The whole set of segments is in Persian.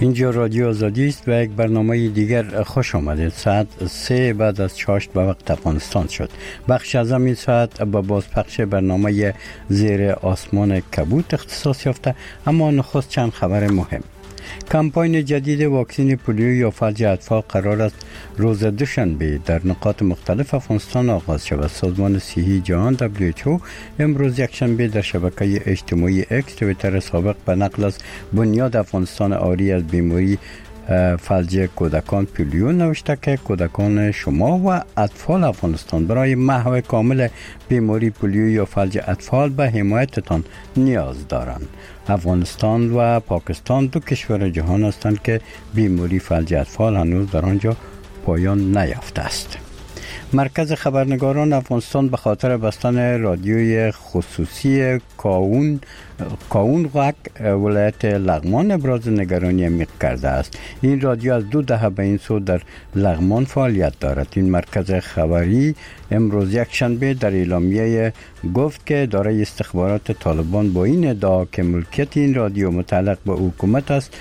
اینجا رادیو آزادی است و یک برنامه دیگر خوش آمدید. ساعت 3 بعد از چاشت به وقت افغانستان شد. بخش از این ساعت با بازپخش برنامه زیر آسمان کبوت اختصاص یافته، اما نخست چند خبر مهم. کمپاین جدید واکسن پولیو یا فلج اطفال قرار است روز دوشنبه در نقاط مختلف افغانستان آغاز شود. سازمان صحی جهان WHO امروز یکشنبه در شبکه اجتماعی اکس توییتر سابق به نقل از بنیاد افغانستان عاری از بیماری فلج کودکان پولیو نوشته که کودکان شما و اطفال افغانستان برای محو کامل بیماری پولیو یا فلج اطفال به حمایتتان نیاز دارند. افغانستان و پاکستان دو کشور جهان هستند که بیماری فلج اطفال هنوز در آنجا پایان نیافته است. مرکز خبرنگاران افغانستان به خاطر بستن رادیوی خصوصی کاون غک ولایت لغمان ابراز نگرانی عمیق کرده است. این رادیو از 2 دهه به این سو در لغمان فعالیت دارد. این مرکز خبری امروز یکشنبه در اعلامیه گفت که اداره استخبارات طالبان با این ادعا که ملکیت این رادیو متعلق به حکومت است،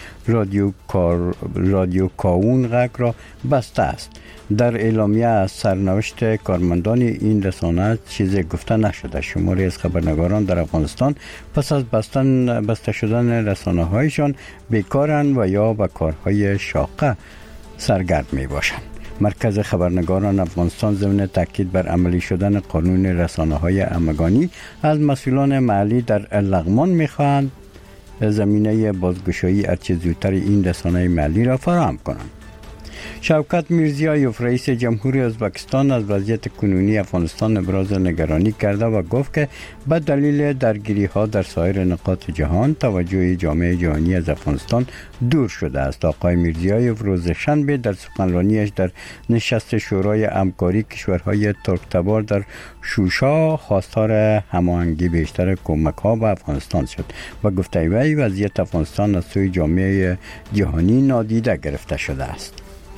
رادیو کاون غک را بسته است. در اعلامیه از سرنوشت کارمندان این رسانه چیزی گفته نشده. شماری از خبرنگاران در افغانستان پس از بسته شدن رسانه هایشان بیکارند و یا به کارهای شاقه سرگرم می باشند. مرکز خبرنگاران افغانستان ضمن تاکید بر عملی شدن قانون رسانه های همگانی از مسئولان محلی در لغمان می خواهند زمینه بازگشایی هرچه زودتر این رسانه محلی را فراهم کنند. شوکت میرزیایوف رئیس جمهوری ازبکستان از وضعیت کنونی افغانستان ابراز نگرانی کرده و گفت که به دلیل درگیری ها در سایر نقاط جهان توجه جامعه جهانی از افغانستان دور شده است. آقای میرزیایوف روز شنبه در سخنرانیش در نشست شورای همکاری کشورهای ترک‌تبار در شوشا خواستار هماهنگی بیشتر کمک ها به افغانستان شد و گفته وی وضعیت افغانستان از سوی جامعه جهانی نادیده گرفته شده است.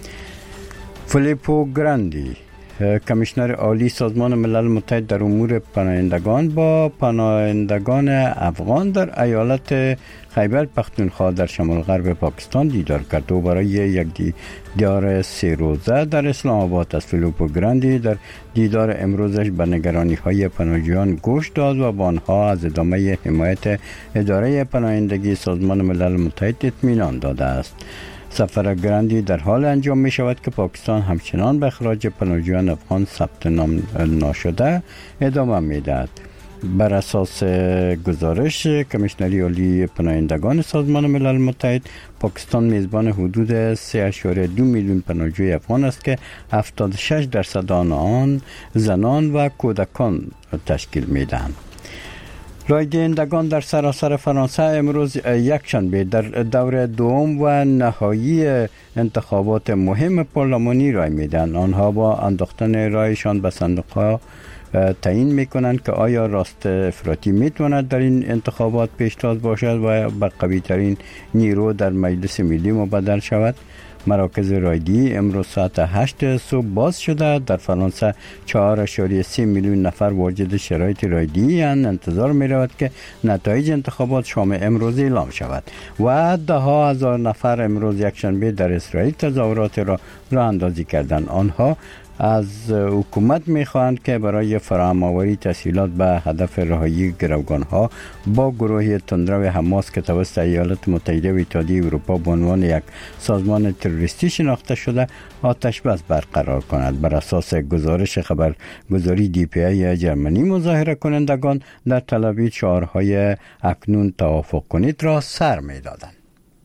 فیلیپو گراندی کمیشنر عالی سازمان ملل متحد در امور پناهندگان با پناهندگان افغان در ایالت خیبر پختونخوا در شمال غرب پاکستان دیدار کرد و برای یک دیدار 3 روزه در اسلام آباد است. فیلیپو گراندی در دیدار امروزش به نگرانی های پناهجویان گوش داد و با آنها از ادامه حمایت اداره پناهندگی سازمان ملل متحد اطمینان داده است. سفر گراندی در حال انجام می شود که پاکستان همچنان به اخراج پناهجویان افغان ثبت نام ناشده ادامه می دهد. بر اساس گزارش کمیشنری عالی پناهندگان سازمان ملل متحد، پاکستان میزبان حدود 3.2 میلیون پناهجوی افغان است که 76% آن زنان و کودکان تشکیل می دهند. رای دهندگان در سراسر فرانسه امروز یکشنبه در دور دوم و نهایی انتخابات مهم پارلمانی رای میدن. آنها با انداختن رایشان به صندوق‌ها تعیین میکنند که آیا راست افراطی میتواند در این انتخابات پیشتاز باشد و به قوی ترین نیرو در مجلس ملی مبدل شود. مراکز رایگیری امروز ساعت 8 صبح باز شده. در فرانسه 4.3 میلیون نفر واجد شرایط رایگیری انتظار می رود که نتایج انتخابات شام امروز اعلام شود و 10,000 نفر امروز یکشنبه در اسرائیل تظاهرات را راه اندازی کردند. آنها از حکومت می‌خواهند که برای فراهم‌آوری تسهیلات به هدف رهایی گروگان‌ها با گروه تندرو حماس که توسط ایالات متحده و اتحادیه اروپا به عنوان یک سازمان تروریستی شناخته شده آتش بس برقرار کند. بر اساس گزارش خبرگزاری DPA جرمنی، مظاهره کنندگان در تل آویو شعارهای اکنون توافق کنید را سر می‌دادند.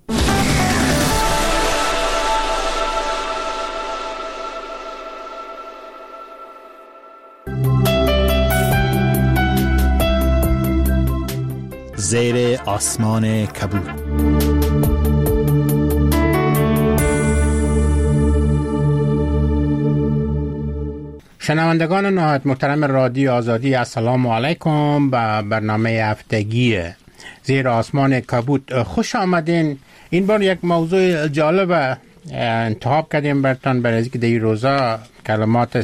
زیر آسمان کبود. شنوندگان نهایت محترم رادیو آزادی، السلام علیکم. به برنامه هفتگی زیر آسمان کبود خوش آمدین. این بار یک موضوع جالب انتخاب کردیم برتان برای اینکه در این روزا کلمات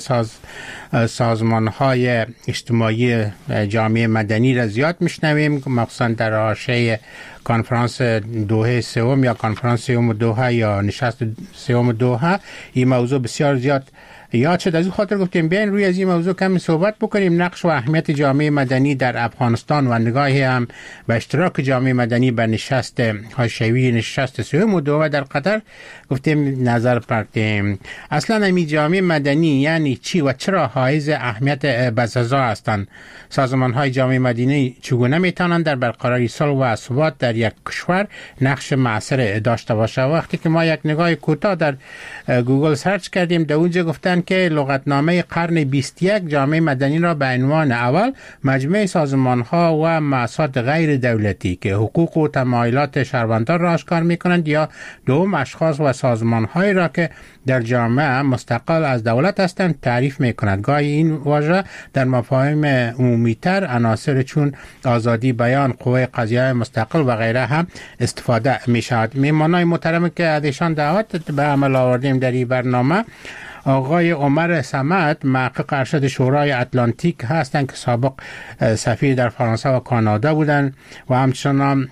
سازمان های اجتماعی جامعه مدنی را زیاد میشنویم، مخصوصا در حاشیه کنفرانس دوحه سوم یا کنفرانس سوم دوحه یا نشست سوم دوحه این موضوع بسیار زیاد یاد شد. از این خاطر گفتیم بیاین روی از این موضوع کمی صحبت بکنیم، نقش و اهمیت جامعه مدنی در افغانستان و نگاهی هم به اشتراک جامعه مدنی به نشست حاشیه‌ای نشست سوم دوحه در قطر گفتیم نظر پرتیم. اصلا این جامعه مدنی یعنی چی و چرا حائز اهمیت بسزا هستند؟ سازمان های جامعه مدنی چگونه میتونند در برقراری صلح و ثبات در یک کشور نقش مؤثر داشته باشه؟ وقتی که ما یک نگاه کوتاه در گوگل سرچ کردیم، در اونجا گفتن که لغتنامه قرن 21 جامعه مدنی را به عنوان اول مجموعه سازمان ها و مؤسسات غیر دولتی که حقوق و تمایلات شهروندان را آشکار میکنند یا دوم اشخاص و سازمان هایی را که در جامعه مستقل از دولت هستند تعریف میکند. گاهی این واژه در مفاهیم عمومی‌تر عناصر چون آزادی بیان، قوه قضاییه مستقل و غیره هم استفاده میشود. میهمانان محترم که ازشان دعوت به عمل آوردیم در این برنامه آقای عمر صمد، محقق ارشد شورای اتلانتیک هستند که سابق سفیر در فرانسه و کانادا بودند و همچنان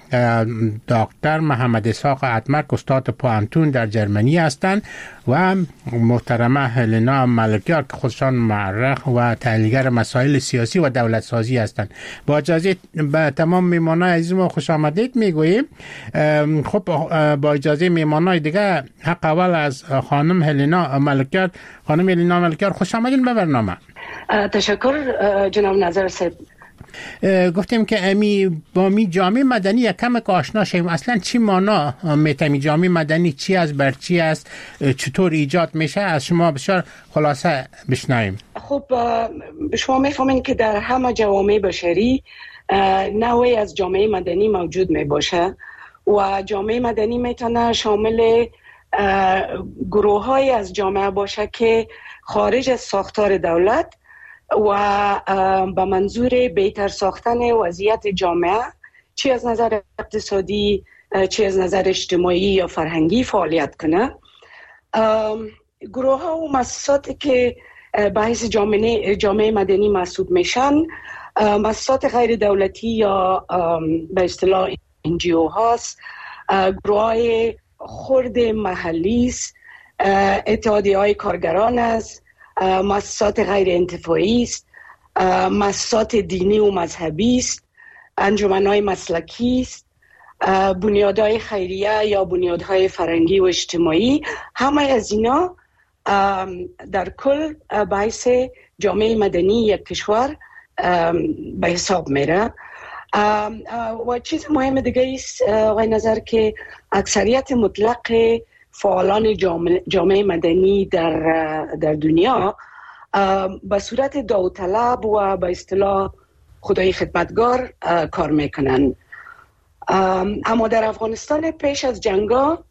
دکتر محمد اسحاق اتمرک استاد پوانتون در جرمنی هستند و محترمه هلنا ملکیار که خودشان معرخ و تحلیلگر مسائل سیاسی و دولت سازی هستند. با اجازه به تمام میهمانان عزیز ما خوش آمدید میگوییم. خب با اجازه میهمانان دیگه حق اول از خانم هلنا ملکیار. خانم هلنا ملکیار خوش آمدین به برنامه. تشکر جناب نظر صاحب. گفتیم که با جامعه مدنی یک کم آشنا شیم. اصلا چی معنا میتمی جامعه مدنی چی است، بر چی است، چطور ایجاد میشه؟ از شما بسیار خلاصه بشنویم. خب شما میفهمین که در همه جوامع بشری نوعی از جامعه مدنی موجود میباشه و جامعه مدنی میتونه شامل گروه های از جامعه باشه که خارج از ساختار دولت و به منظور بهتر ساختن وضعیت جامعه چی از نظر اقتصادی چی از نظر اجتماعی یا فرهنگی فعالیت کنه. گروه ها و مؤسساتی که به حیث جامعه مدنی محسوب میشن مؤسسات غیر دولتی یا به اصطلاح NGO هاست، گروه های خرد محلی است، اتحادیه های کارگران است، مؤسسات غیر انتفاعی است، مؤسسات دینی و مذهبی است، انجمن‌های مسلکی است، بنیادهای خیریه یا بنیادهای فرهنگی و اجتماعی. همه از اینا در کل به حیث جامعه مدنی یک کشور به حساب میره. و چیز مهم دیگه است آقای نظر که اکثریت مطلق فعالان جامعه مدنی در دنیا به صورت داوطلب و به اصطلاح خدای خدمتگار کار میکنن. اما در افغانستان پیش از جنگا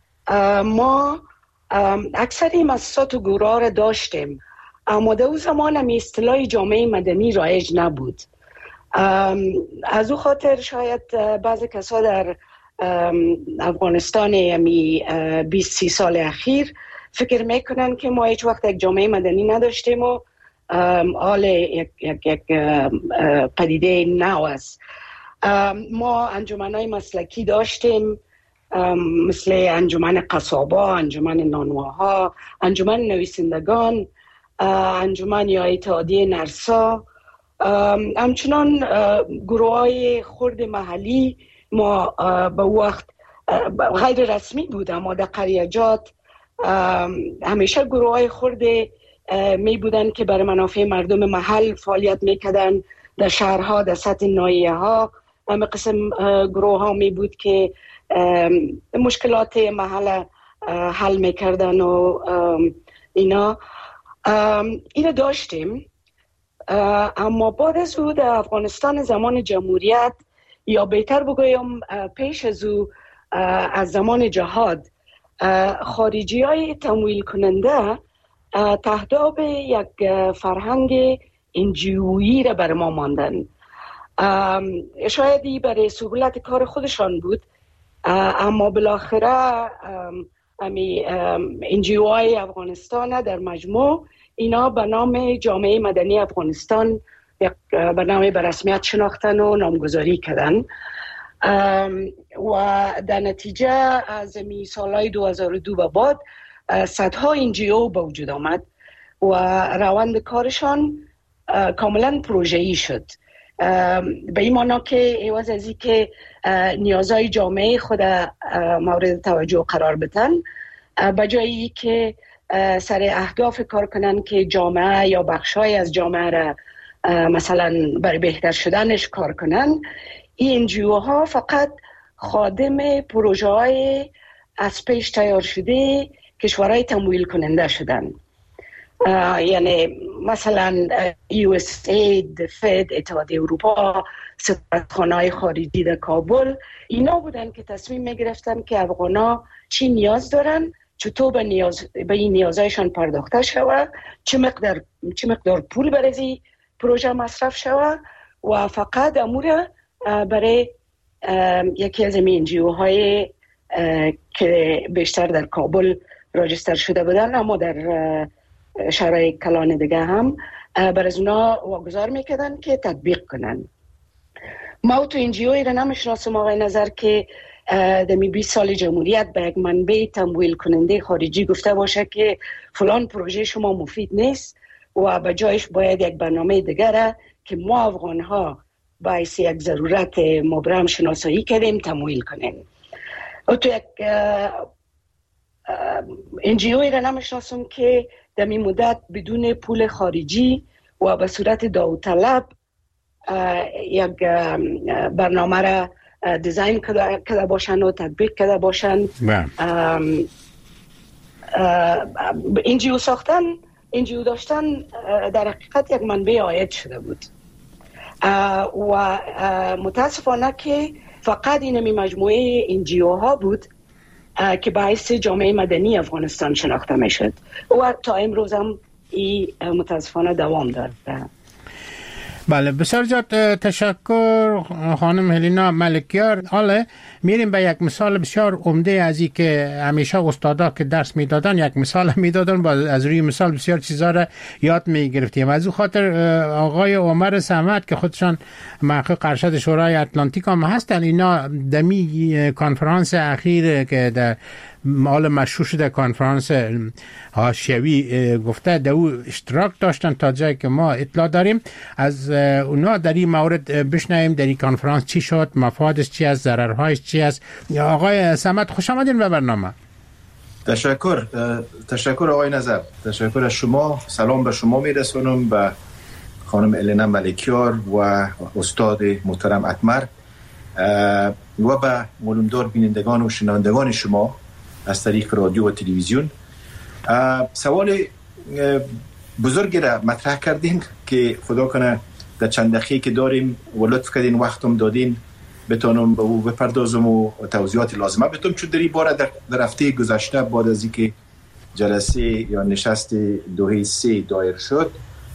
ما اکثر مؤسسات و گروه‌ها را داشتیم، اما در اون زمان هم اصطلاح جامعه مدنی رایج نبود. از او خاطر شاید بعضی کسا در افغانستان 20-30 سال اخیر فکر میکنن که ما هیچ وقت یک جامعه مدنی نداشتیم و حال یک پدیده نو است. ما انجمن‌های مسلکی داشتیم مثل انجمن قصابا، انجمن نانواها، انجمن نویسندگان، انجمن یا اتحادیه نرسا، همچنان گروه‌های خرد محلی. ما به وقت غیر رسمی بود اما در قریجات همیشه گروه‌های خرد می بودن که برای منافع مردم محل فعالیت میکردن. در شهرها، در سطح ناحیه‌ها همه قسم گروه ها می بود که مشکلات محل حل میکردن و اینا داشتیم. اما بعد از او در افغانستان زمان جمهوریت یا بهتر بگویم پیش از او از زمان جهاد خارجی های تمویل کننده تهداب یک فرهنگ انجیویی را بر ما ماندن. شایدی برای سهولت کار خودشان بود، اما بالاخره انجیوهای افغانستان در مجموع اینا به نام جامعه مدنی افغانستان یک برنامه به رسمیت شناختن و نامگذاری کردن و در نتیجه از سالهای 2002 به بعد صدها NGO به وجود آمد و روند کارشان کاملا پروژه‌ای شد، به این معنی که عوض از این که نیازهای جامعه خود مورد توجه قرار بدن، به جایی که سر اهداف کار کنن که جامعه یا بخشای از جامعه را مثلا برای بهتر شدنش کار کنن، این NGO ها فقط خادم پروژه های از پیش تیار شده کشورهای تمویل کننده شدن. یعنی مثلا USAID، فد، اتحادیه اروپا، سفارتخانه‌های خارجی در کابل، اینا بودن که تصمیم میگرفتن که افغانا چی نیاز دارن، چطور به این نیازهایشان پرداخته شود، چه مقدار پول برای پروژه مصرف شود و فقط امور برای یکی از این NGO های که بیشتر در کابل راجستر شده بودن اما در شهرهای کلان دیگه هم بر از اونا واگذار میکردن که تطبیق کنن. ما تو NGO را نمیشناسم آقای نظر که دمی 20 سال جمهوریت به یک منبع تمویل کننده خارجی گفته باشه که فلان پروژه شما مفید نیست و به جایش باید یک برنامه دیگر که ما افغان ها باعث یک ضرورت مبرم شناسایی کردیم تمویل کنیم. تو یک NGO را نمیشناسم که در این مدت بدون پول خارجی و به صورت داوطلب یک برنامه را دیزاین کرده باشن و تطبیق کرده باشن. NGO ساختن، NGO داشتن در حقیقت یک منبع عاید شده بود و متاسفانه که فقط این مجموعه NGO ها بود که باعث جامعه مدنی افغانستان شناخته می شد و تا امروز هم این متاسفانه دوام داره. بله، بسیار زیاد تشکر خانم هلینا ملکیار. حالا میریم به یک مثال بسیار عمده از این که همیشه استادا که درس میدادن یک مثال میدادن و از روی مثال بسیار چیزا را یاد میگرفتیم. از او خاطر آقای عمر صمد که خودشان محقق ارشد شورای اتلانتیک هم هستن، اینا دمی کنفرانس اخیر که در مال مشهور شده کنفرانس حاشیوی گفته در او اشتراک داشتن تا جایی که ما اطلاع داریم. از اونا در این مورد بشنویم در این کنفرانس چی شد، مفادش چی است، ضررهایش چی است. آقای صمد خوش آمدین به برنامه. تشکر آقای نظر، تشکر از شما. سلام به شما میرسونم، به خانم هلینا ملکیار و استاد محترم اتمر و به معلومدار بینندگان و شنوندگان شما از طریق رادیو و تلویزیون. سوال بزرگی را مطرح کردین که خدا کنه در چند دقیقه که داریم و لطف کردین وقتم دادین بتونم به او بپردازم و توضیحات لازمه بتونم، چون در این باره در هفته گذشته بعد از اینکه جلسه یا نشست دوحه 3 دایر شد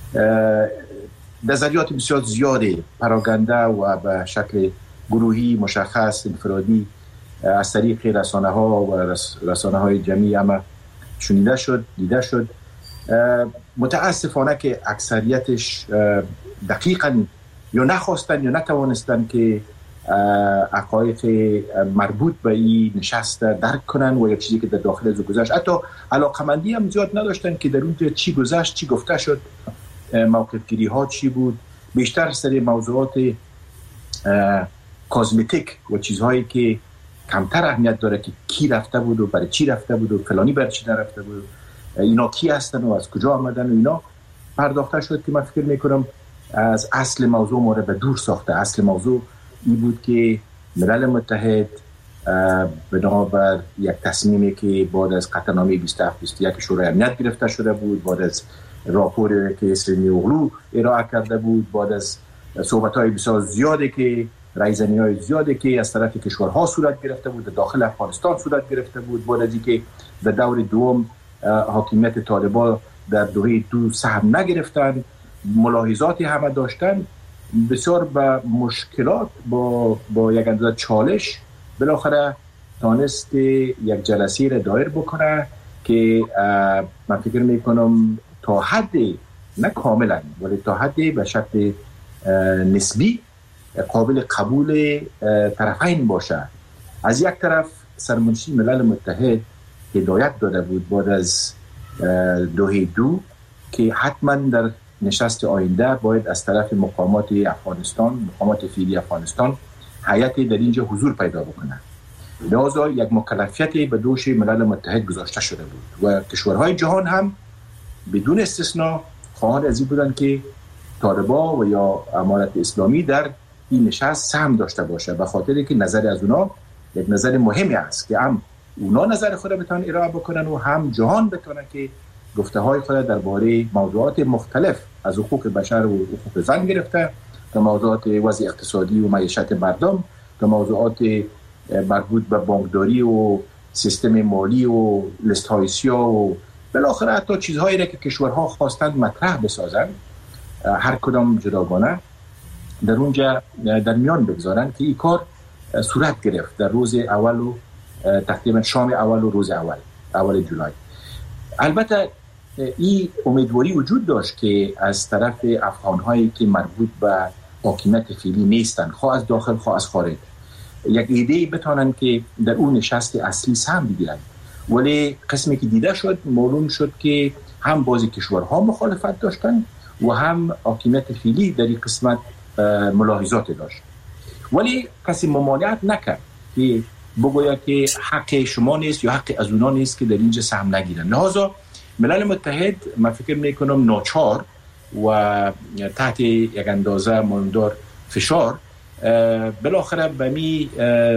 نظریات بسیار زیاده پراگنده و به شکل گروهی مشخص انفرادی از طریق رسانه ها و رسانه های جمعی اما شنیده شد، دیده شد. متاسفانه که اکثریتش دقیقاً یا نخواستن یا نتوانستن که حقایق مربوط به این نشست درک کنن و یک چیزی که در داخل از گذشت حتی علاقمندی هم زیاد نداشتن که در اونجا چی گذشت، چی گفته شد، موقف گیری ها چی بود. بیشتر سر موضوعات کازمتیک و چیزهایی که کمتر اهمیت داره که کی رفته بود و برای چی رفته بود و فلانی برای چی نرفته بود، اینا کی هستن و از کجا آمدن و اینا پرداخته شد که من فکر میکنم از اصل موضوع ما رو به دور ساخته. اصل موضوع این بود که ملل متحد بنابر یک تصمیمی که بعد از قطعنامه 27-21 شورای امنیت گرفته شده بود، بعد از راپوری که اسرائیل اوغلو ارائه کرده بود، بعد از صحبت‌های بسیار زیاده که رایزنی‌های زیاده که از طرف کشورها صورت گرفته بود، داخل افغانستان صورت گرفته بود، بعد از اینکه در دور دوم حاکمیت طالبان در دوره 2 سهم نگرفتن، ملاحظاتی همه داشتن، بسیار به مشکلات با یک اندازه چالش بالاخره تانست یک جلسه را دایر بکنه که من فکر میکنم تا حد نه کاملا ولی تا حد به شکل نسبی قابل قبول طرفین باشه. از یک طرف سرمنشی ملل متحد هدایت داده بود بعد از دوحه 2 که حتما در نشست آینده باید از طرف مقامات افغانستان، مقامات فعلی افغانستان هیئتی در اینجا حضور پیدا بکنه. لذا یک مکلفیتی به دوش ملل متحد گذاشته شده بود و کشورهای جهان هم بدون استثناء خواهان از این بودن که طالبا و یا امارت اسلامی در این نشست سهم داشته باشه، به خاطر که نظر از اونا یک نظر مهمی است که هم اونا نظر خود بتونن ارائه بکنن و هم جهان بتونن که گفته های خود درباره موضوعات مختلف از حقوق بشر و حقوق زن گرفته تا موضوعات وضع اقتصادی و معیشت مردم تا موضوعات مربوط به بانکداری و سیستم مالی و لیست های سیاه و بالاخره حتی چیزهایی را که کشورها خواستند مطرح بسازند هر کدام جداگانه در اونجا در میان بگذارن که این کار صورت گرفت در روز اول و تقریبا شام اول و روز اول جولای. البته این امیدواری وجود داشت که از طرف افغان‌هایی که مربوط به حاکمیت فعلی نیستند، خواه از داخل خواه از خارج، یک ایده بتونن که در اون نشست اصلی سهم بگیرن. ولی قسمی که دیده شد معلوم شد که هم بعضی کشورها مخالفت داشتن و هم حاکمیت فعلی در این قسمت ملاحظات داشت. ولی کسی ممانعت نکرد که بگوید که حق شما نیست یا حق از اونا نیست که در اینجا سهم نگیرن. لذا ملل متحد من فکر میکنم ناچار و تحت یک اندازه ماندار فشار بالاخره به می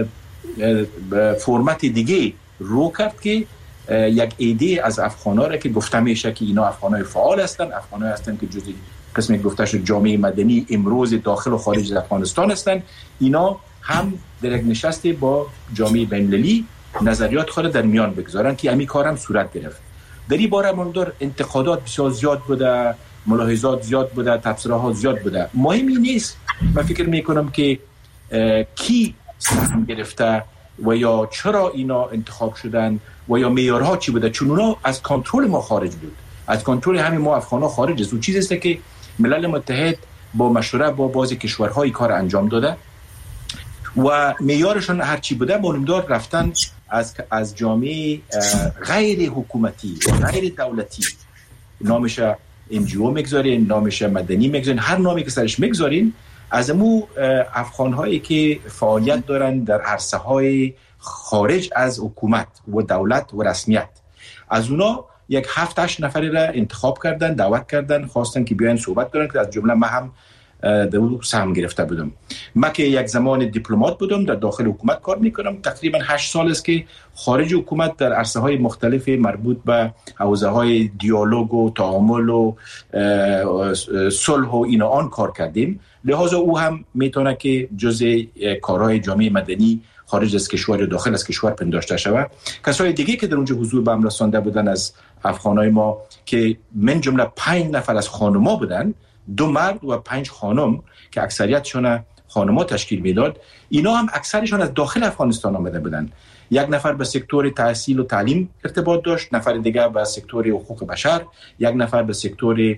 فرمت دیگه رو کرد که یک ایده از افغان‌ها را که گفته میشه که اینا افغان‌های فعال هستند، افغان‌های هستند که جزء قسمی گفته شد جامعه مدنی امروز داخل و خارج از افغانستان هستند، اینا هم در یک نشست با جامعه بین‌المللی نظریات خود در میان بگذارن که همین کار هم صورت گرفت. در این باره ماندار انتقادات بسیار زیاد بوده، ملاحظات زیاد بوده، تبصره‌ها زیاد بوده. مهمی نیست من فکر میکنم که کی سهم گرفته و یا چرا اینا انتخاب شدن و یا معیارها چی بوده، چون اونا از کنترل ما خارج بود، از کنترل همین ما افغان‌ها خارج است. اون چیزی است که ملل متحد با مشوره با بعضی کشورهای کار انجام داده و معیارشون هر چی بوده معلومدار رفتن از جامعه غیر حکومتی و غیر دولتی، نامش NGO میگذارین، نامش مدنی میگذارین، هر نامی که سرش میگذارین، از امو افغان‌هایی که فعالیت دارن در عرصه‌های خارج از حکومت و دولت و رسمیت، از اونا یک 7-8 نفری را انتخاب کردن، دعوت کردن، خواستن که بیاین صحبت کنن که از جمله من هم در اون سهم گرفته بودم. من که یک زمان دیپلمات بودم، در داخل حکومت کار میکنم، تقریبا 8 سال است که خارج حکومت در عرصه‌های مختلف مربوط به حوزه‌های دیالوگ و تعامل و صلح و اینا آن کار کردیم. لذا او هم میتونه که جزء کارهای جامعه مدنی خارج از کشور یا داخل از کشور پنداشته شود. کسای دیگه که در اونجا حضور به هم رسانده بودن از افغانای ما که من جمله 5 نفر از خانما بودن، 2 مرد و 5 خانم که اکثریتشون خانما تشکیل میداد، اینا هم اکثرشون از داخل افغانستان آمده بودن. 1 نفر به سکتور تحصیل و تعلیم ارتباط داشت، نفر دیگه به سکتور حقوق بشر، 1 نفر به سکتور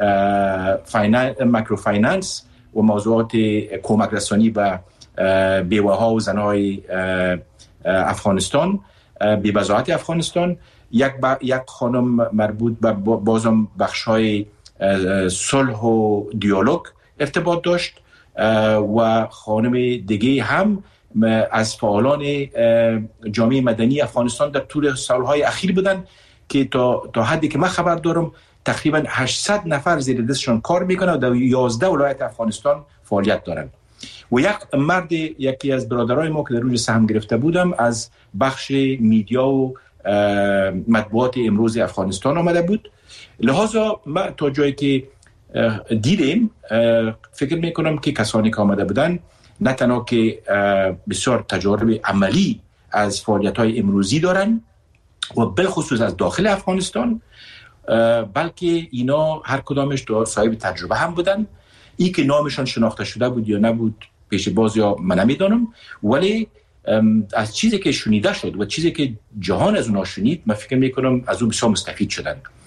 ماکرو فایننس و موضوعات کمک رسانی به بیوه‌ها و زنای افغانستان، بی‌بضاعت افغانستان، یک خانم مربوط به بازم بخش‌های صلح و دیالوگ ارتباط داشت و خانم دیگه هم از فعالان جامعه مدنی افغانستان در طول سالهای اخیر بودن که تا حدی که من خبر دارم تقریبا 800 نفر زیر دستشون کار میکنن و در 11 ولایت افغانستان فعالیت دارن. و یک مرد، یکی از برادرای ما که در اونجا سهم گرفته بودم، از بخش میدیا و مطبوعات امروز افغانستان آمده بود. لذا ما تا جایی که دیدیم فکر میکنم که کسانی که آمده بودن نه تنها که بسیار تجارب عملی از فعالیت‌های امروزی دارن و بالخصوص از داخل افغانستان، بلکه اینا هر کدامش صاحب تجربه هم بودن. ای که نامشان شناخته شده بود یا نبود پیش باز یا من نمیدانم، ولی از چیزی که شنیده شد و چیزی که جهان از اونا شنید من فکر میکنم از اون بسیار مستفید شدن.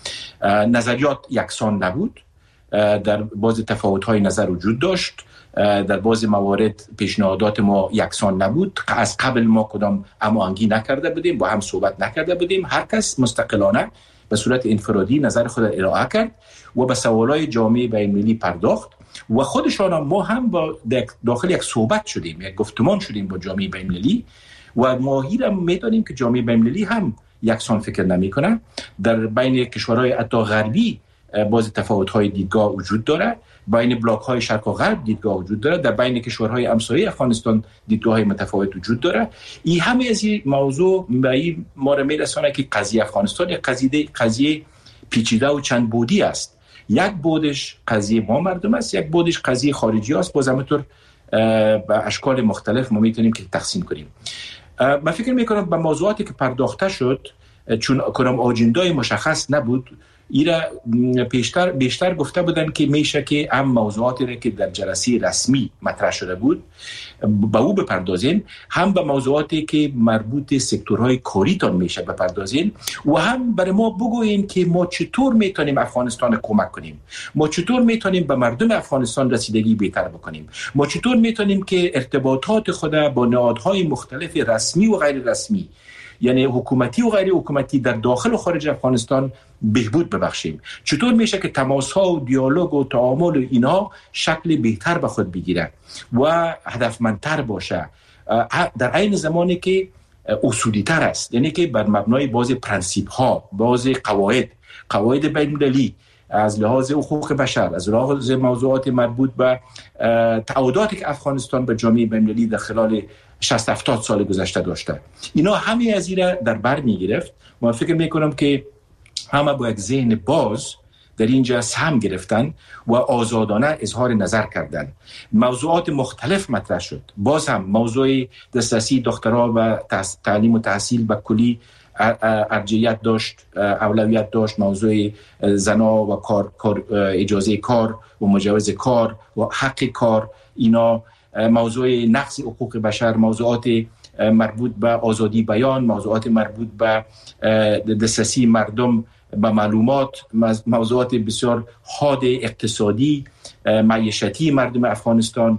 نظریات یکسان نبود، در بعضی تفاوت‌های نظر وجود داشت، در بعضی موارد پیشنهادات ما یکسان نبود، از قبل ما کدام هماهنگی نکرده بودیم، با هم صحبت نکرده بودیم، هر کس مستقلانه به صورت انفرادی نظر خود ارائه کرد و به سوالای جامعه بین‌المللی پرداخت و خودشان ما هم با داخل یک صحبت شدیم، یک گفتمان شدیم با جامعه بین‌المللی و ما هم می‌دانیم که جامعه بین‌المللی هم یکسان فکر نمی‌کنه. در بین کشورهای حتی غربی بعضی تفاوت‌های دیدگاه وجود داره، بین بلاک‌های شرق و غرب دیدگاه وجود داره، در بین کشورهای همسایه افغانستان دیدگاه‌های متفاوت وجود داره. این همه از این موضوع به ما را می‌رسونه که قضیه افغانستان یک قضیه پیچیده و چند بعدی است. یک بعدش قضیه ما مردم است، یک بعدش قضیه خارجی است. باز همینطور به اشکال مختلف ما می‌تونیم که تقسیم کنیم. من فکر می‌کنم به موضوعاتی که پرداخته شد چون کنم آجندای مشخص نبود، ایرا بیشتر گفته بودن که میشه که هم موضوعاتی را که در جلسه رسمی مطرح شده بود به او بپردازین، هم به موضوعاتی که مربوط سکتورهای کاریتان میشه بپردازین و هم برای ما بگوین که ما چطور میتونیم افغانستان کمک کنیم، ما چطور میتونیم به مردم افغانستان رسیدگی بهتر بکنیم، ما چطور میتونیم که ارتباطات خود با نهادهای مختلف رسمی و غیر رسمی، یعنی حکومتی و غیر حکومتی، در داخل و خارج افغانستان بهبود ببخشیم، چطور میشه که تماس‌ها و دیالوگ و تعامل و اینا شکل بهتر به خود بگیره و هدفمندتر باشه در عین زمانی که اصولی‌تر است، یعنی که بر مبنای بعضی پرنسیپ‌ها، بعضی قواعد بین‌المللی از لحاظ حقوق بشر، از لحاظ موضوعات مربوط به تعهداتی که افغانستان به جامعه بین‌المللی در خلال 60-70 سال گذشته داشته، اینا همه از این را در بر میگرفت. من فکر میکنم که همه با یک ذهن باز در اینجا سهم گرفتن و آزادانه اظهار نظر کردن. موضوعات مختلف مطرح شد. باز هم موضوع دسترسی دخترها و تعلیم و تحصیل به کلی ارجحیت داشت، اولویت داشت. موضوع زنا و اجازه کار و مجوز کار و حق کار، اینا موضوع نقض حقوق بشر، موضوعات مربوط به آزادی بیان، موضوعات مربوط به دسترسی مردم به معلومات، موضوعات بسیار حاد اقتصادی معیشتی مردم افغانستان،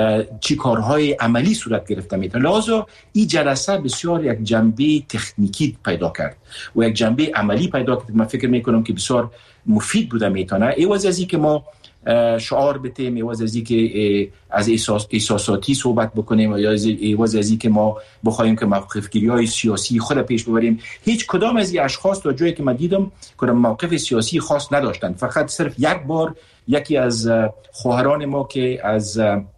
چی کارهای عملی صورت گرفته میتونه. لذا این جلسه بسیار یک جنبه تکنیکی پیدا کرد و یک جنبه عملی پیدا کرد. من فکر میکنم که بسیار مفید بوده میتونه. ایواز از این که ما شعار بتیم، ایواز از این که از احساساتی صحبت بکنیم، یا ایواز از این که ما بخوایم که موقف گیری‌های سیاسی خود پیش ببریم، هیچ کدام از این اشخاص تا جایی که من دیدم کدام موقف سیاسی خاص نداشتن. فقط صرف یک بار یکی از خواهران ما که از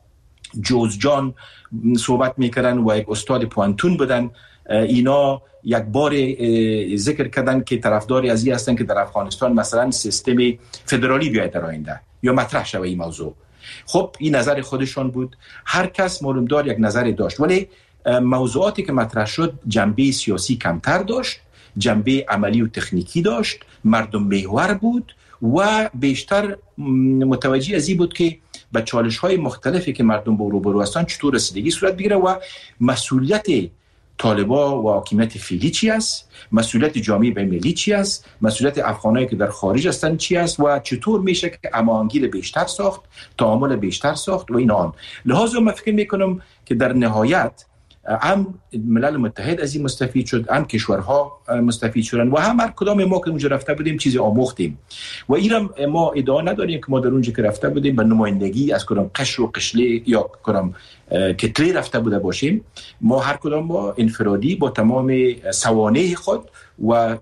جوزجان صحبت میکردن و یک استاد پوانتون بودن، اینا یک بار ذکر کردن که طرفداری از این هستن که در افغانستان مثلا سیستم فدرالی بیاید در آینده یا مطرح شود این موضوع. خب این نظر خودشان بود، هر کس معلومدار یک نظری داشت، ولی موضوعاتی که مطرح شد جنبه سیاسی کمتر داشت، جنبه عملی و تکنیکی داشت، مردم محور بود و بیشتر متوجه از این بود که به چالش‌های مختلفی که مردم با روبرو هستند چطور رسیدگی صورت بگیره و مسئولیت طالبا و حاکمیت فعلی چی است، مسئولیت جامعه بین‌المللی چی است، مسئولیت افغانایی که در خارج هستند چی است و چطور میشه که هماهنگی بیشتر ساخت، تعامل بیشتر ساخت و اینا. لذا من فکر میکنم که در نهایت هم ملل متحد از این مستفید شد، هم کشورها مستفید شدن و هم هر کدام ما که اونجا رفته بودیم چیزی آموختیم و اینم ما ادعا نداریم که ما در اونجا که رفته بودیم به نمایندگی از کدام قشر و قشله یا کدام کتله رفته بوده باشیم. ما هر کدام با انفرادی با تمام سوانح خود و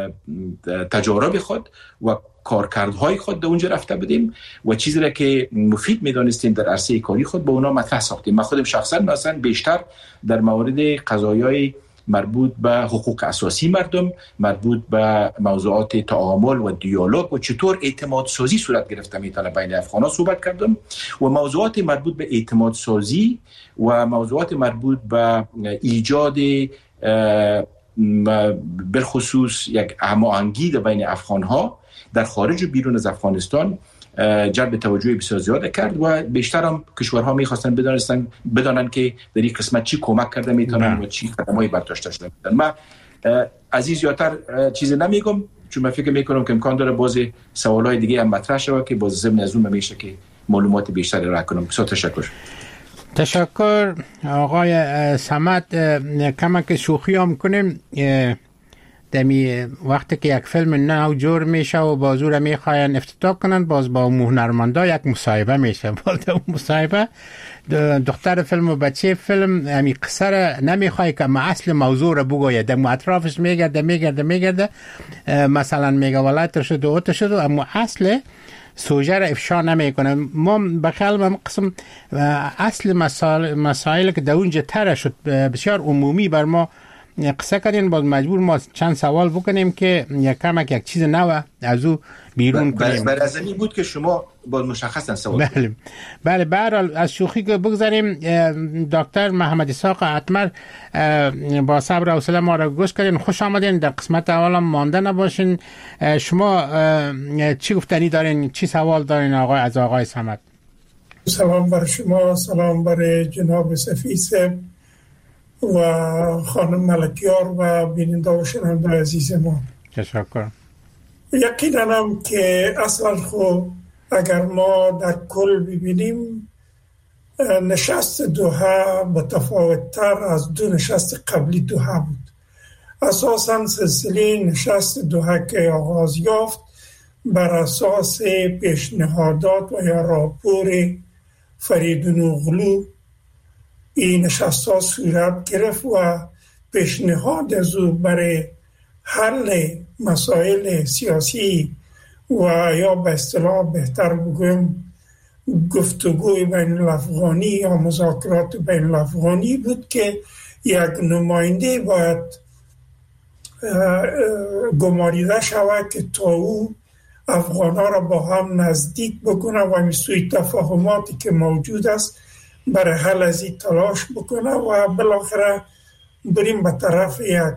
تجارب خود و کارکردهای خود در اونجا رفته بودیم و چیزی را که مفید می‌دانستیم در عرصه کاری خود با اونا مطرح ساختیم. من خودم شخصا مثلا بیشتر در مورد قضایای مربوط به حقوق اساسی مردم، مربوط به موضوعات تعامل و دیالوگ و چطور اعتماد سازی صورت گرفته میتونه بین افغان‌ها صحبت کردم و موضوعات مربوط به اعتماد سازی و موضوعات مربوط به ایجاد بالخصوص یک هماهنگی بین افغان‌ها در خارج و بیرون از افغانستان جلب توجه بسیار زیاد کرد و بیشتر هم کشورها می‌خواستن بدانن که در این قسمت چی کمک کرده میتونن و چی قدم‌های برداشته شده. من از این زیادتر چیزی نمیگم، چون من فکر میکنم که امکان داره باز سوالای دیگه هم مطرح شود که باز ضمن از اون میشه که معلومات بیشتری را کنم. بسیار تشکر آقای صمد. کمک شوخی هم کنیم دمی وقتی که یک فیلم نو جور میشه و بازو را میخواین افتتاح کنن باز با هنرمندا یک مصاحبه میشه. باز اون مصاحبه دختر فیلم و بچه فیلم همی قصه را نمیخوای که اصل موضوع را بگوید، دم اطرافش میگرده مثلا میگه ولایت شد و اوت شد اما اصل سوژه را افشا نمیکنه. ما بخیال قسم اصل مسائل که در اونجا طرح شد بسیار عمومی بر ما قصه کردین، باز مجبور ما چند سوال بکنیم که یک چیز نو از او بیرون کنیم. برای از این بود که شما باز مشخصا سوال بله برحال از شوخی که بگذاریم. دکتر محمد اسحاق عتمر با صبر و حوصله ما را گوش کردین، خوش آمدین. در قسمت اول مانده نباشین. شما چی گفتنی دارین، چی سوال دارین از آقای صمد؟ سلام بر شما، سلام بر جناب سفیس و خانم ملکیار و بیننده و شنونده عزیز ما. تشکر. یقینا هم که اصلا خود اگر ما در کل ببینیم نشست دوحه متفاوت‌تر از دو نشست قبلی دوحه بود. اساساً سلسله نشست دوحه که آغاز یافت بر اساس پیشنهادات و یا راپور فریدون اغلو این نشست ها صورت گرفت و پیشنهاد از او برای حل مسائل سیاسی و یا به اصطلاح بهتر بگویم گفتگوی بین الافغانی یا مذاکرات بین الافغانی بود که یک نماینده باید گماریده شود که تا او افغانا را با هم نزدیک بکنه و میسوی تفاهماتی که موجود است برای حل از این تلاش بکنه و بالاخره بریم به طرف یک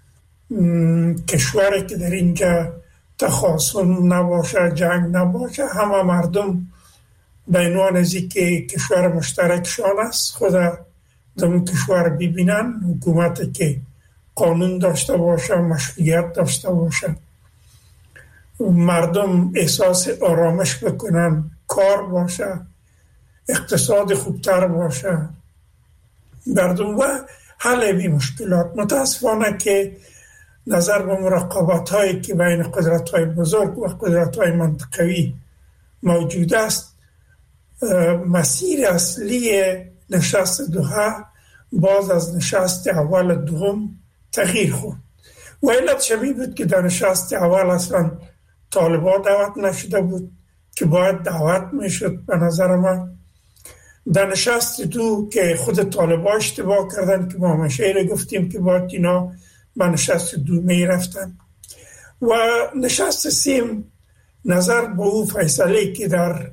کشوری که در اینجا تخاصم نباشه، جنگ نباشه، همه مردم به عنوان از که کشور مشترکشان است خود در کشور ببینن، حکومتی که قانون داشته باشه، مشروعیت داشته باشه، مردم احساس آرامش بکنن، کار باشه، اقتصاد خوبتر باشه مردم و حل بی مشکلات. متاسفانه که نظر به مراقبات هایی که بین قدرت های بزرگ و قدرت های منطقوی موجود است، مسیر اصلی نشست دوحه باز از نشست اول دوم تغییر خورد و علت شبیه بود که در نشست اول اصلا طالبان دعوت نشده بود که باید دعوت میشد. به نظر من در نشست دو که خود طالبان اشتباه کردن که ما مشاهره گفتیم که باید اینا به نشست دو می رفتن و نشست سیم نظر به او فیصله که در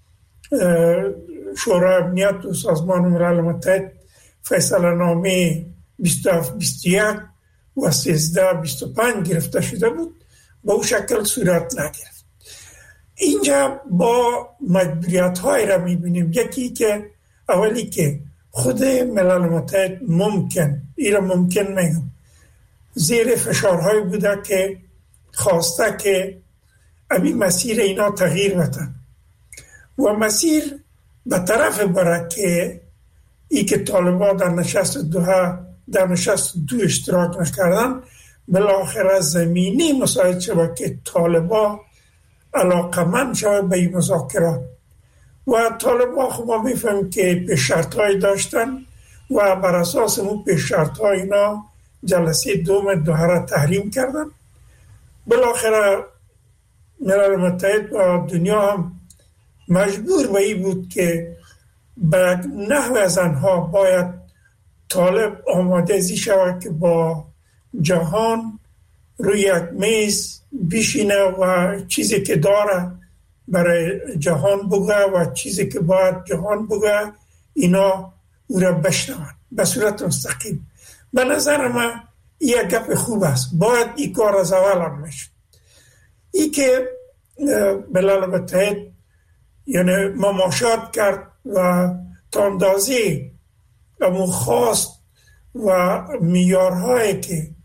شورای امنیت و سازمان ملل متحد فیصله نامه 2721 و 1325 گرفته شده بود به او شکل صورت نگرفت. اینجا با مجبوریت های را میبینیم. یکی که اولی که خود ملل متحد ممکن میگم زیر فشارهای بوده که خواسته که امی مسیر اینا تغییر بدن و مسیر به طرف بره که ای که طالبان در نشست دو اشتراک نکردن بالاخره زمینی مساعد شود که طالبان علاقمند شود به این مذاکرات و طالبان خب ما میفهمیم که پیش شرط‌های داشتن و بر اساس اون پیش شرط‌های اینا جلسه دوم دوحه را تحریم کردن. بالاخره ملل متحد و دنیا هم مجبور به این بود که به نحو از آنها باید طالب آماده ازی شود که با جهان روی یک میز بشینه و چیزی که داره برای جهان بگه و چیزی که باید جهان بگه اینا او را بشنون به صورت مستقیم. به نظر من یک گپ خوب است، باید این کار از اول هم میشد. این که ملل متحد یعنی مماشات کرد و تا اندازه خواست و معیارهایی که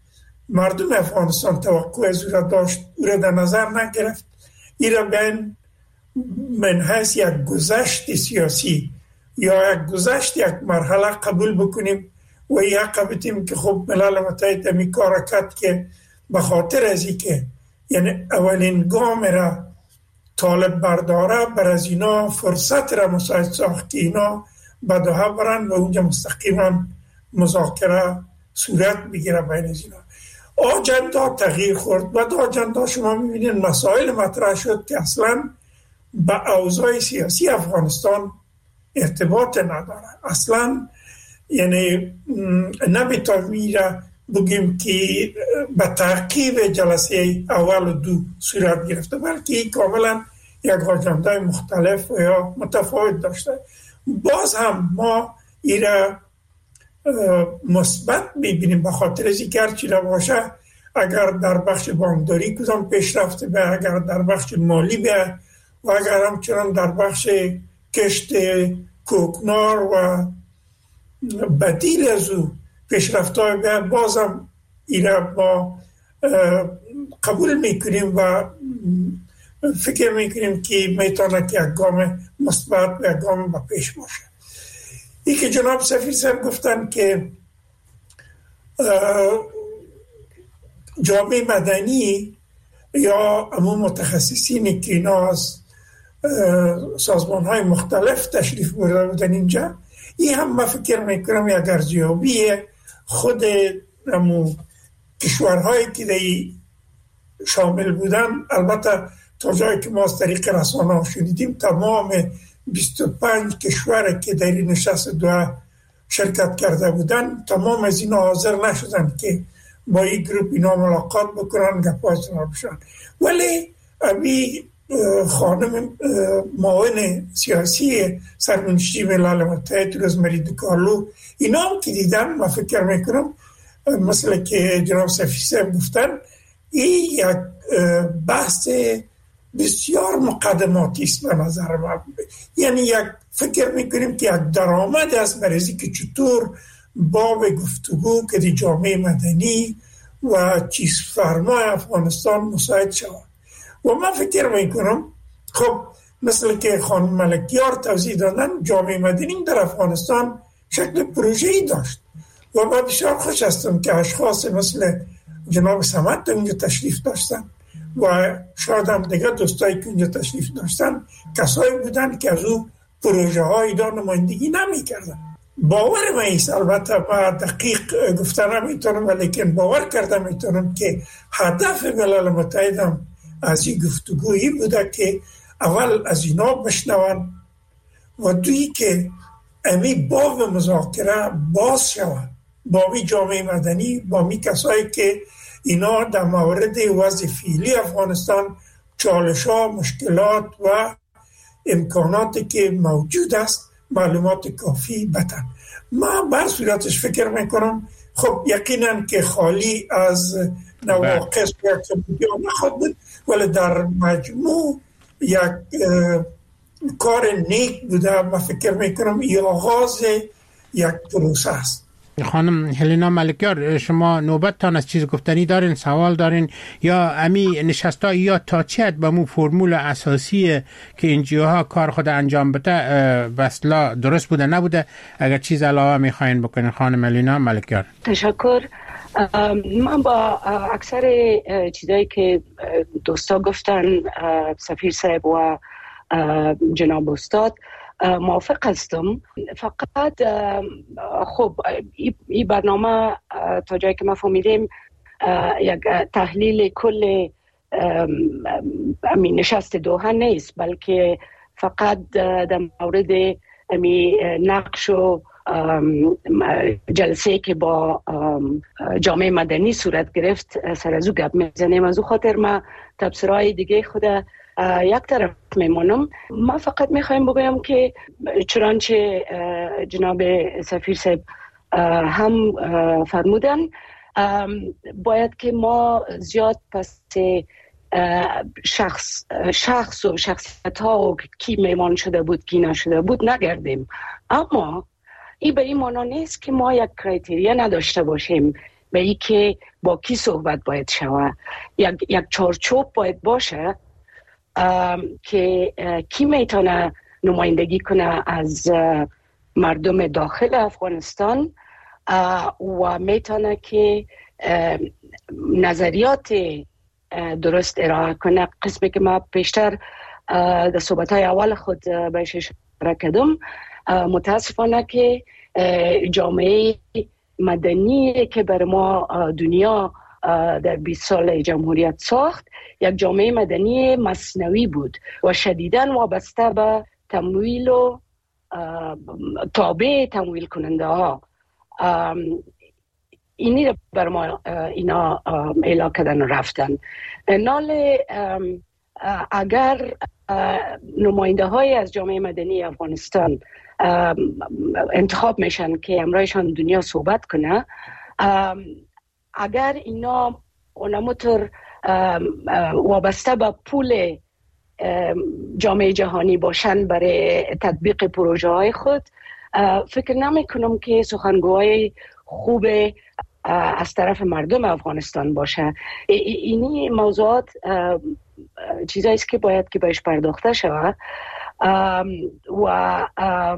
مردم افغانستان توقع از او را داشت، او را در نظر نگرفت. این را بین من حیث یک گذشت سیاسی یا یک گذشت یک مرحله قبول بکنیم و یک قبولیم که خب ملل متحد همی کار کرد که به خاطر از این که یعنی اولین گام را طالب برداره بر از اینا فرصت را مساعد ساخت که اینا به دوحه برن و اونجا مستقیما مذاکره صورت بگیره بین از اینا. آجندا تغییر خورد و در آجندا شما میبینید مسائل مطرح شد که اصلا به اوضاع سیاسی افغانستان ارتباط نداره اصلا. یعنی نمیتونیم بگیم که به تعقیب جلسه اول و دو صورت گرفته، بلکه کاملا یک آجنده مختلف و یا متفاوت داشته. باز هم ما این را مثبت میبینیم به خاطر از اینکه هرچی را باشه، اگر در بخش بانکداری کدام پیشرفت به، اگر در بخش مالی به و اگر همچنان در بخش کشت کوکنار و بدیل از او پیشرفت‌های به، بازم این را ما قبول میکنیم و فکر میکنیم که میتونه که یک گام مثبت و یک گام به پیش باشه. این که جناب سفیر صاحب گفتن که جامعه مدنی یا عموم متخصصینی که اینا از سازمان‌های مختلف تشریف برده بودن اینجا، این هم من فکر میکنم یک ارزیابی خود کشورهایی که دی شامل بودن. البته تا جایی که ما از طریق رسانه شنیدیم تمام 25 کشور که در این نشست دوحه شرکت کرده بودن، تمام از اینا حاضر نشدن که با این گروپ اینا ملاقات بکنن، گپایشون بشن. ولی ابی خانم معاون سیاسی سرمنشی ملل متحد روزمری دیکارلو اینا هم که دیدن، من فکر میکنم مثل که جناب سفیر صاحب گفتن، این یک بحث بسیار مقدماتی است به نظر من. یعنی یک فکر میکنیم که یک درآمد است برای که چطور باب گفتگو که دی جامعه مدنی و چیز فرما افغانستان مساعد شود. و من فکر میکنم خب مثل که خانم ملکیار توضیح دادن، جامعه مدنی در افغانستان شکل پروژه‌ای داشت و من بسیار خوش هستم که اشخاص مثل جناب صمد اونجا تشریف داشتن و شاید هم دیگه دوستایی که اونجا تشریف داشتن کسایی بودن که از او پروژه های دا نمایندگی نمی کردن. باور میست، البته با دقیق گفتن نمیتونم، ولیکن باور کردم میتونم که هدف ملل متحد هم از این گفتگویی بوده که اول از اینا بشنون و دویی که امی باب مذاکره باز شود با می جامعه مدنی، با می کسایی که اینا در مورد وضع فعلی افغانستان چالش‌ها، مشکلات و امکاناتی که موجود است معلومات کافی بدن. من بر صورتش فکر میکنم خب یقینا که خالی از نواقص و کمبودی‌ها نخواهد بود، ولی در مجموع یک کار نیک بوده. من فکر میکنم این آغاز یک پروسه است. خانم هلینا ملکیار، شما نوبتتان از چیز گفتنی دارین، سوال دارین یا امی نشستا یا تا چه به مو فرمول اساسی که اینجاها کار خود انجام بده بسلا درست بوده نبوده؟ اگر چیز علاوه میخواین بکنین خانم هلینا ملکیار. تشکر. من با اکثر چیزایی که دوستا گفتن، سفیر صاحب و جناب استاد، موافق هستم. فقط خب این برنامه تا جایی که ما فهمیدیم یک تحلیل کل نشست دوحه نیست، بلکه فقط در مورد نقش و جلسه که با جامعه مدنی صورت گرفت سر از او گپ میزنیم. از او خاطر ما تبصره‌های دیگه خود یک طرف میمونم. من فقط میخوایم بگویم که چنانچه جناب سفیر صاحب هم فرمودن، باید که ما زیاد پس شخص و شخصیت ها و کی میمان شده بود کی نشده بود نگردیم. اما این به این معنا نیست که ما یک کرایتریا نداشته باشیم به ای که با کی صحبت باید شود. یک چارچوب باید باشه که کی میتونه نمایندگی کنه از مردم داخل افغانستان و میتونه که نظریات درست ارائه کنه. قسمی که ما پیشتر در صحبت‌های اول خود بهش اشاره کردم، متاسفانه که جامعه مدنی که بر ما دنیا در 20 سال جمهوریت ساخت یک جامعه مدنی مصنوعی بود و شدیداً وابسته به تمویل و تابع تمویل کننده ها. اینی بر ما اینا اعلا کردن و رفتن. نال اگر نماینده های از جامعه مدنی افغانستان انتخاب میشن که امرایشان دنیا صحبت کنه، اگر اینا اونموتر وابسته به پول جامعه جهانی باشن برای تطبیق پروژه های خود، فکر نمی کنم که سخنگوهای خوب از طرف مردم افغانستان باشه. اینی موضوعات چیزایی است که باید که بهش پرداخته شود و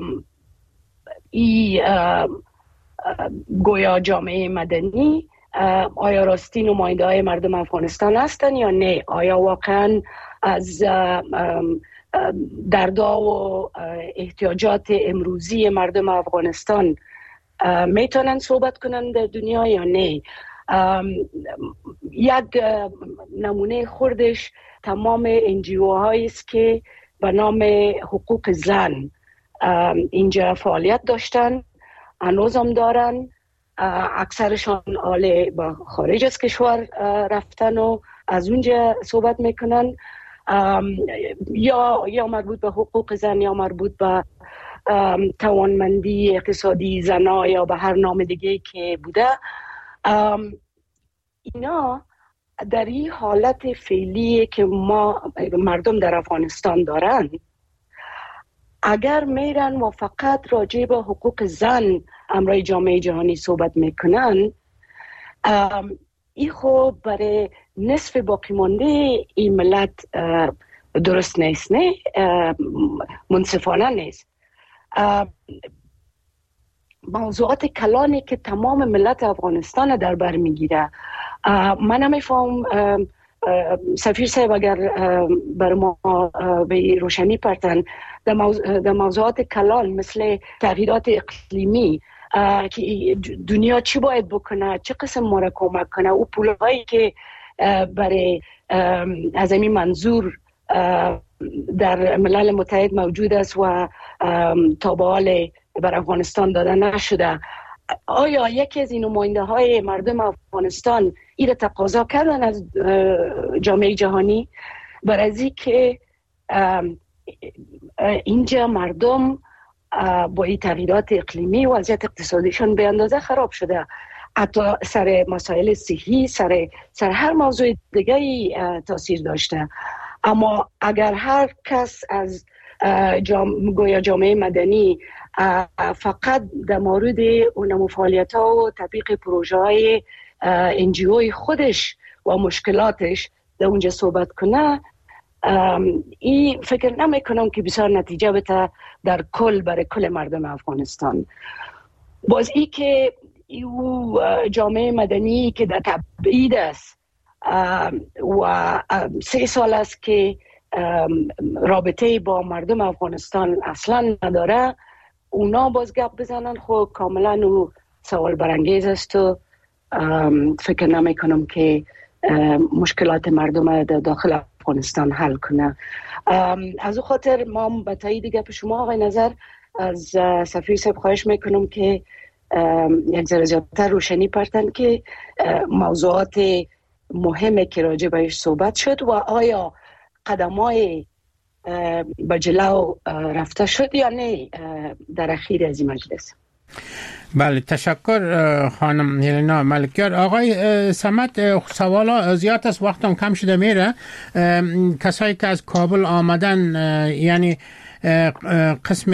گویا جامعه مدنی آیا راستی نماینده های مردم افغانستان هستن یا نه؟ آیا واقعا از دردا و احتیاجات امروزی مردم افغانستان میتونن صحبت کنن در دنیا یا نه؟ یک نمونه خوردش تمام NGO هایی است که به نام حقوق زن اینجا فعالیت داشتن، هنوز هم دارن. اکثرشان آل به خارج از کشور رفتن و از اونجا صحبت میکنن، یا مربوط به حقوق زن یا مربوط به توانمندی اقتصادی زنها یا به هر نام دیگه که بوده. اینا در این حالت فعلی که ما مردم در افغانستان دارن، اگر میرن و فقط راجع به حقوق زن امرای جامعه جهانی صحبت میکنن، این خوب برای نصف باقی مانده این ملت درست نیست، نه منصفانه نیست. موضوعات کلانی که تمام ملت افغانستان در بر میگیره، من نمیفهم سفیر صاحب اگر بر ما به روشنی پرتن در موضوعات کلان مثل تغییرات اقلیمی که دنیا چی باید بکنه، چه قسم ما را کمک کنه، او پولهایی که برای از این منظور در ملل متحد موجود است و تا به حال بر افغانستان داده نشده، آیا یکی از این نماینده های مردم افغانستان این تقاضا کردن از جامعه جهانی برای از این که اینجا مردم با این تغییرات اقلیمی و وضعیت اقتصادیشان به اندازه خراب شده، حتی سر مسائل صحی، سر هر موضوع دیگه تاثیر داشته. اما اگر هر کس از گویا جامعه مدنی فقط در مورد اون فعالیت ها و تطبیق پروژه های NGO خودش و مشکلاتش در اونجا صحبت کنه، این فکر نمی کنم که بسیار نتیجه بده در کل برای کل مردم افغانستان. باز ای که او جامعه مدنی که در تبعید است و 3 سال است که رابطه با مردم افغانستان اصلا نداره، اونا باز گپ بزنن، خب کاملا او سوال برانگیز است و فکر نمی کنم که مشکلات مردم در داخل افغانستان حل کنه. از او خاطر ما به تایید گپ شما آقای نظر از سفیر صاحب خواهش میکنم که یک ذره زیادتر روشنی پرتن که موضوعات مهمه که راجع بهش صحبت شد و آیا قدمای به جلو رفته شد یا نه در اخیر از این مجلس. بله، تشکر خانم هیلینا ملکیار. آقای صمد، سوالا زیاد است، وقتم کم شده میره. کسایی که از کابل آمدن، یعنی قسم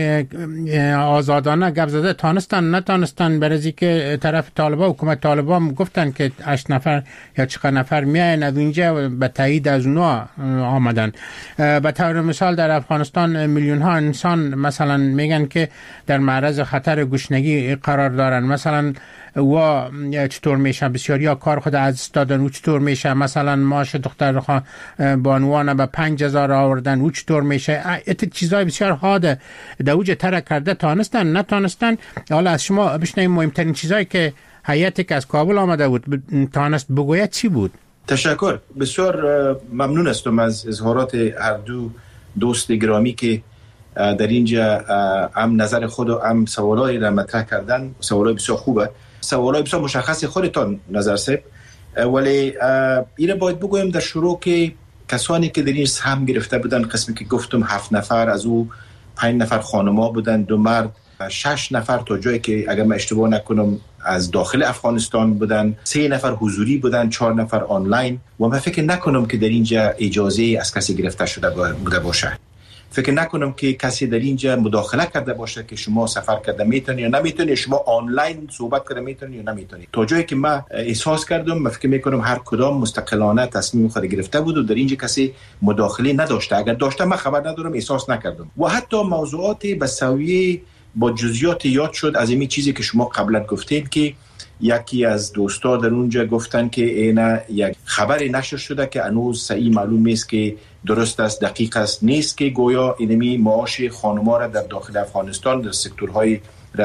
آزادانه گپ زده تانستن نتانستن برای که طرف طالبان حکومت طالبان گفتن که 8 نفر یا چقدر نفر میاین از اینجا به تایید از اونا آمدن. به طور مثال در افغانستان میلیون ها انسان مثلا میگن که در معرض خطر گشنگی قرار دارن. مثلا و چطور میشه بسیاری ها کار خود از دادن و چطور میشه مثلا معاش دختر بانوان به 5000 آوردن و چطور میشه چیزای بسیار حاده دوجه ترک کرده تانستن نتانستن. حالا از شما بشنویم مهمترین چیزایی که هیئتی که از کابل آمده بود تانست بگوید چی بود؟ تشکر، بسیار ممنون هستم از اظهارات هر دو دوست گرامی که در اینجا هم نظر خود و هم سوالایی را مطرح کردن. سوالای بسیار خوبه، سوالای بسیار مشخص خودتان نظر سب. ولی ایره باید بگویم در شروع که کسانی که در این سهم گرفته بودن، قسمی که گفتم 7 نفر، از او 5 نفر خانما بودن، 2 مرد، 6 نفر تا جایی که اگر من اشتباه نکنم از داخل افغانستان بودن، 3 نفر حضوری بودن، 4 نفر آنلاین. و من فکر نکنم که در اینجا اجازه از کسی گرفته شده بوده باشه. فکر نکنم که کسی در اینجا مداخله کرده باشه که شما سفر کرده میتونی یا نمیتونی، شما آنلاین صحبت کرده میتونی یا نمیتونی. تا جایی که من احساس کردم، من فکر میکنم هر کدام مستقلانه تصمیم خود گرفته بود و در اینجا کسی مداخله نداشته. اگر داشته من خبر ندارم، احساس نکردم. و حتی موضوعات به سویه با جزئیات یاد شد از این چیزی که شما قبلا گفتید که یکی از دوستا در اونجا گفتن که اینا یک خبری نشر شده که هنوز صحیح معلوم نیست که درست است، دقیق است نیست، که گویا اینمی معاش خانم‌ها را در داخل افغانستان در سکتورهای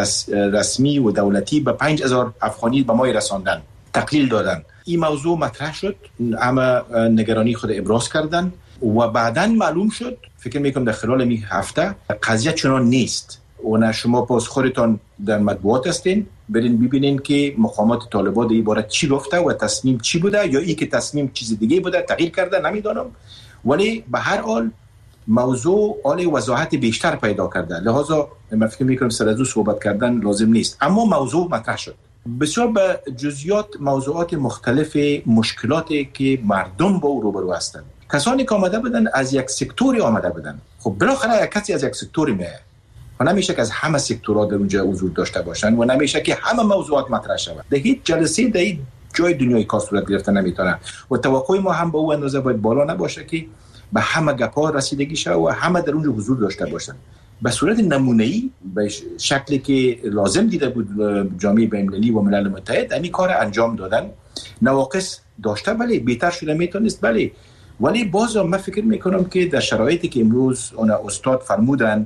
رسمی و دولتی به 5000 افغانی به ما رساندن، تقلیل دادن. این موضوع مطرح شد، همه نگرانی خود ابراز کردن و بعداً معلوم شد، فکر میکنم در خلال این هفته، قضیه چنان نیست. و شما پس خودتان در مطبوعات هستین، برین ببینین که مقامات طالبان در این باره چی گفته و تصمیم چی بوده، یا ای که تصمیم چیز دیگه بوده، تغییر کرده، نمیدانم. ولی به هر حال موضوع حال وضاحت بیشتر پیدا کرده، لحاظا من فکر میکنم سر از او صحبت کردن لازم نیست. اما موضوع مطرح شد بسیار به جزئیات، موضوعات مختلف، مشکلاتی که مردم با او روبرو هستند. کسانی که آمده بودن از یک سکتوری آمده بودن. خب بالاخره کسی از یک سکتوری میاد و نمیشه که از همه سکتورها در اونجا حضور داشته باشن و نمیشه که همه موضوعات مطرح شود. در هیچ جلسه در هیچ جای دنیای کار صورت گرفته نمیتونه و توقع ما هم به اون اندازه باید بالا نباشه که به همه گپا رسیدگی شه و همه در اونجا حضور داشته باشن. به صورت نمونه‌ای به شکلی که لازم دیده بود جامعه بین‌المللی و ملل متحد همین کار انجام دادن. نواقص داشته، بله، بهتر شده میتونست، بله، ولی بازم من فکر میکنم که در شرایطی که امروز اون استاد فرمودن،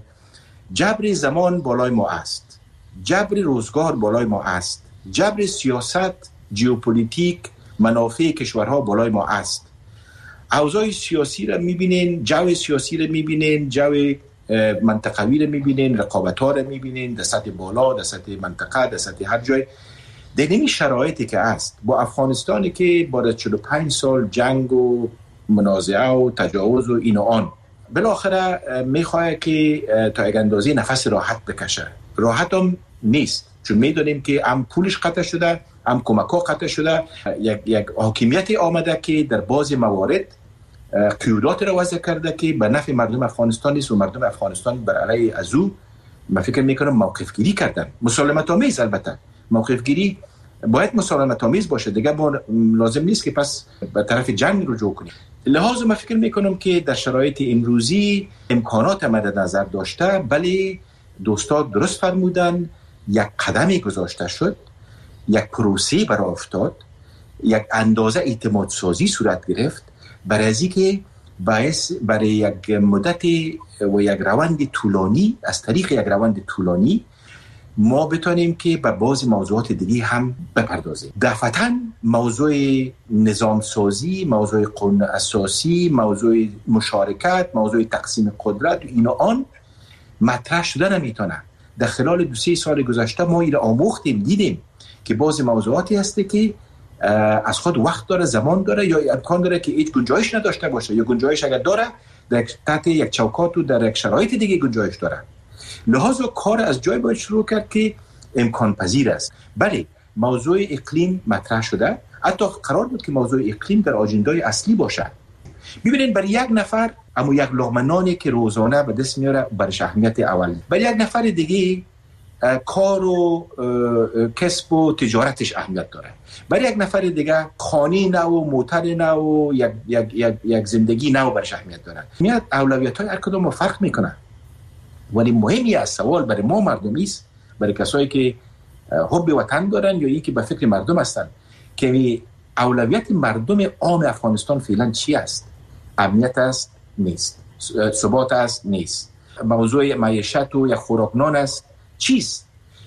جبر زمان بالای ما است، جبر روزگار بالای ما است، جبر سیاست، ژئوپلیتیک، منافع کشورها بالای ما است. اوضاع سیاسی را میبینین، جو سیاسی را میبینین، جو منطقوی را میبینین، رقابت‌ها را میبینین، در سطح بالا، در سطح منطقه، در سطح هر جای. در این شرایطی که است، با افغانستانی که بعد 45 سال جنگ و منازعه و تجاوز و این و آن، بالاخره میخواه که تا یک اندازه نفس راحت بکشه. راحت هم نیست، چون میدونیم که هم پولش قطع شده، هم کمک‌ها قطع شده. یک حاکمیت آمده که در بعضی موارد قیودات را وضع کرده که به نفع مردم افغانستان نیست و مردم افغانستان بر علیه از او، من فکر میکنم، موقف گیری کردن. مسالمت آمیز، البته موقف گیری باید مسالمت آمیز باشه دیگه، لازم نیست که پس به طرف جنگ رجوع کنیم. لحاظ من فکر میکنم که در شرایط امروزی امکانات مد نظر داشته، بله دوستان درست فرمودن، یک قدمی گذاشته شد، یک پروسه برای افتاد، یک اندازه اعتماد سازی صورت گرفت برای از اینکه باعث برای یک مدت و یک روند طولانی، از طریق یک روند طولانی ما بتونیم که به بعضی موضوعات دیگه هم بپردازیم. دفعتاً موضوع نظام سازی، موضوع قانون اساسی، موضوع مشارکت، موضوع تقسیم قدرت و اینا آن مطرح شده نمیتونه. در خلال 2-3 سال گذشته ما ایره آموختیم، دیدیم که بعضی موضوعاتی هسته که از خود وقت داره، زمان داره، یا امکان داره که هیچ گنجایش نداشته باشه، یا گنجایش اگر داره در تحت یک چوکات و در یک شرایط دیگه گنجایش داره. لحاظا کار از جای باید شروع کرد که امکان پذیر است. بله، موضوع اقلیم مطرح شده، حتی قرار بود که موضوع اقلیم در آجندای اصلی باشه. ببینید برای یک نفر اما یک لقمه نانی که روزانه به دست میاره برش اهمیت اول. برای یک نفر دیگه کار و کسب و تجارتش اهمیت داره. برای یک نفر دیگه خانه نو، موتر نو، یک زندگی نو برش اهمیت داره. میاد اولویت‌های هر کدوم فرق میکنه. ولی مهمی از سوال برای ما مردمی است، برای کسایی که حب وطن دارن یا یکی به فکر مردم هستن، که اولویت مردم عام افغانستان فعلا چی است؟ امنیت است؟ نیست. ثبات است؟ نیست. موضوع معیشت و یا خوراکنان است؟ چیست؟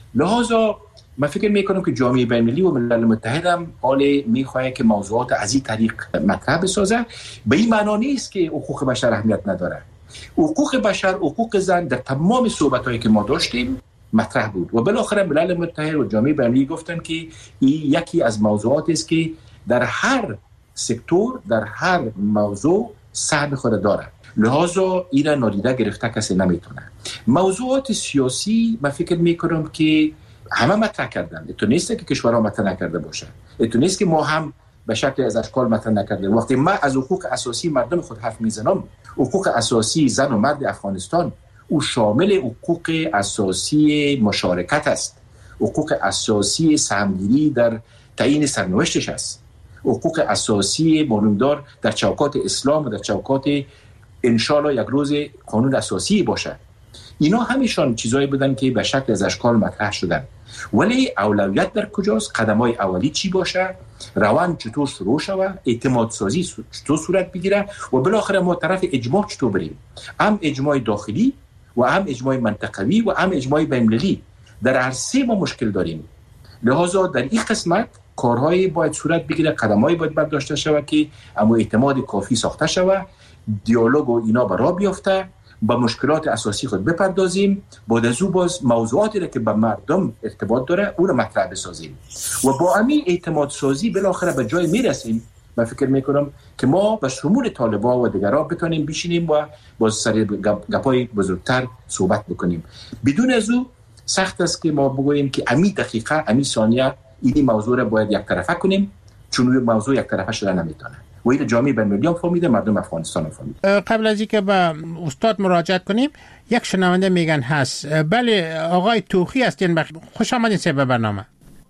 لحاظا من فکر میکنم که جامعه بین‌المللی و ملل متحد هم حال میخواه که موضوعات از این طریق مطرح بسازه. به این معنا نیست که حقوق بشر اهمیت نداره. حقوق بشر، حقوق زن در تمام صحبت‌هایی که ما داشتیم مطرح بود و بالاخره ملل متحد و جامعه بین‌المللی گفتن که این یکی از موضوعاتی است که در هر سکتور، در هر موضوع سهم خود داره. لحاظا این را نادیده گرفته کسی نمیتونه. موضوعات سیاسی من فکر میکنم که همه مطرح کردن. تو نیست که کشورها مطرح نکرده باشه. تو نیست که ما هم به شکل از اشکال مطرح نکرده. وقتی ما از حقوق اساسی مردم خود حرف میزنم، حقوق اساسی زن و مرد افغانستان او شامل حقوق اساسی مشارکت است، حقوق اساسی سهمگیری در تعیین سرنوشتش است، حقوق اساسی معلومدار در چوکات اسلام و در چوکات انشالله یک روز قانون اساسی باشه. اینا همیشان چیزایی بودن که به شکل از اشکال مطرح شدن. ولی اولویت در کجاست؟ قدم‌های اولی چی باشه؟ روند چطور شروع شوه؟ اعتماد سازی چطور صورت بگیره؟ و بالاخره ما طرف اجماع چطور بریم؟ هم اجماع داخلی و هم اجماع منطقوی و هم اجماع بین‌المللی. در هر سه ما مشکل داریم. لحاظا در این قسمت کارهایی باید صورت بگیره، قدم‌هایی باید برداشته شوه که اما اعتماد کافی ساخته شوه، دیالوگ و اینا برا بیافته، با مشکلات اساسی خود بپردازیم، بعد از او باز موضوعاتی را که به مردم ارتباط داره او را مطرح بسازیم و با همین اعتماد سازی بالاخره به جای میرسیم. من فکر میکنم که ما به شمول طالبان و دیگرها بتونیم بشینیم و باز سر گپای بزرگتر صحبت بکنیم. بدون از او سخت است که ما بگوییم که امی دقیقه، امی ثانیه این موضوع را باید یک طرفه کنیم، چون موضوع یک طرفه شده نمیتونه. و این جامعه بین‌المللی هم فهمیده، مردم افغانستان هم فهمیده. قبل از اینکه به استاد مراجعه کنیم، یک شنونده میگن هست. بله آقای توخی هستین، خوش آمدین به برنامه.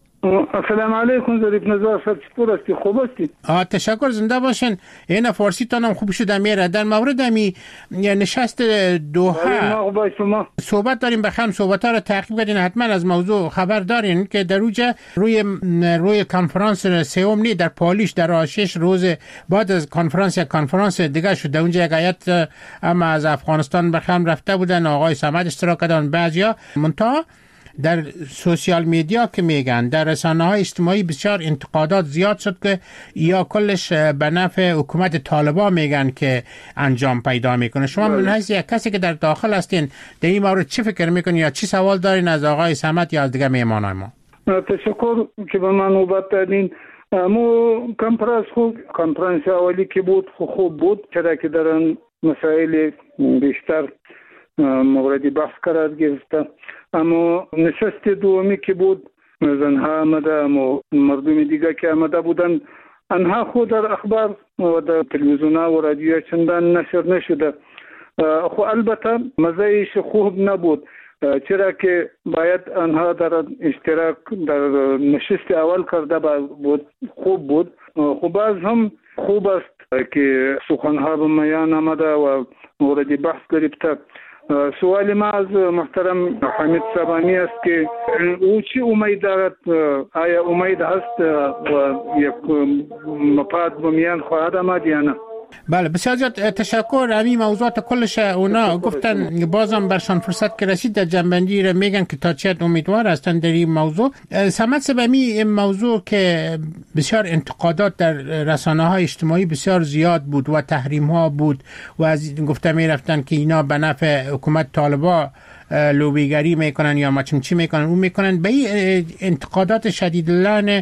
السلام علیکم ظریف نزار صاحب، چطور هستی؟ خوب هستی؟ تشکر، زنده باشین. این فارسی تانم خوب شده میره. در مورد می نشست دوحه صحبت داریم، بخوام صحبت ها رو تعقیب کنین. حتما از موضوع خبر دارین که در روی کنفرانس سوم نی در پالیش در آشش روز بعد از کنفرانس دیگه شد. اونجا یک هیئت اما از افغانستان بخوام رفته بودن، آقای صمد اشتراک کردن، بعضیا منتها در سوشیال میدیا که میگن، در رسانه‌های اجتماعی بسیار انتقادات زیاد شد که یا کلش به نفع حکومت طالبان میگن که انجام پیدا میکنه. شما من حیث یک کسی که در داخل هستین در این مورد چی فکر میکنین یا چی سوال دارین از آقای صمد یا از دیگه میهمانای ما؟ تشکر که به من نوبت دادین. کنفرانس اولی که بود خوب بود، چرا که در مسائل بیشتر مورد بحث قرار گرفته. اما نشست دومی که بود، زنها آمده و مردم دیگه که آمده بودن، آنها خود در اخبار و در تلویزیون و رادیو چندان نشر نشده. خو البته مزایش خوب نبود، چرا که باید آنها در اشتراک در نشست اول کرده بود، خوب بود. خو باز هم خوب است که سخنها به میان آمده و مورد بحث گرفته. سوال ما از محترم حمید صبانی است که او چی امید دارد؟ آیا امید هست و یک مفاد به میان خواهد آمد یا نه؟ بله بسیار زیاد تشکر. همین موضوعات کلش اونا گفتن، بازم برشان فرصت که رسید در جنبندی را میگن که تا چقدر امیدوار هستن در این موضوع. صمد سبمی این موضوع که بسیار انتقادات در رسانه‌های اجتماعی بسیار زیاد بود و تحریم‌ها بود و از گفته میرفتن که اینا به نفع حکومت طالبان لوبیگری میکنن یا چی میکنن اون میکنن. به این انتقادات شدیدلان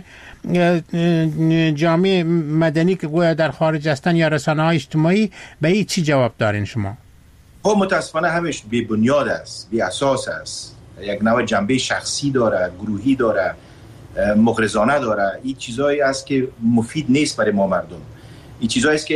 جامعه مدنی که گویا در خارج هستن یا رسانه‌های اجتماعی، به این چی جواب دارین شما؟ خب متاسفانه همش بی بنیاد است، بی اساس است، یک نوع جنبه شخصی داره، گروهی داره، مغرضانه داره. این چیزایی است که مفید نیست برای ما مردم. این چیزایی است که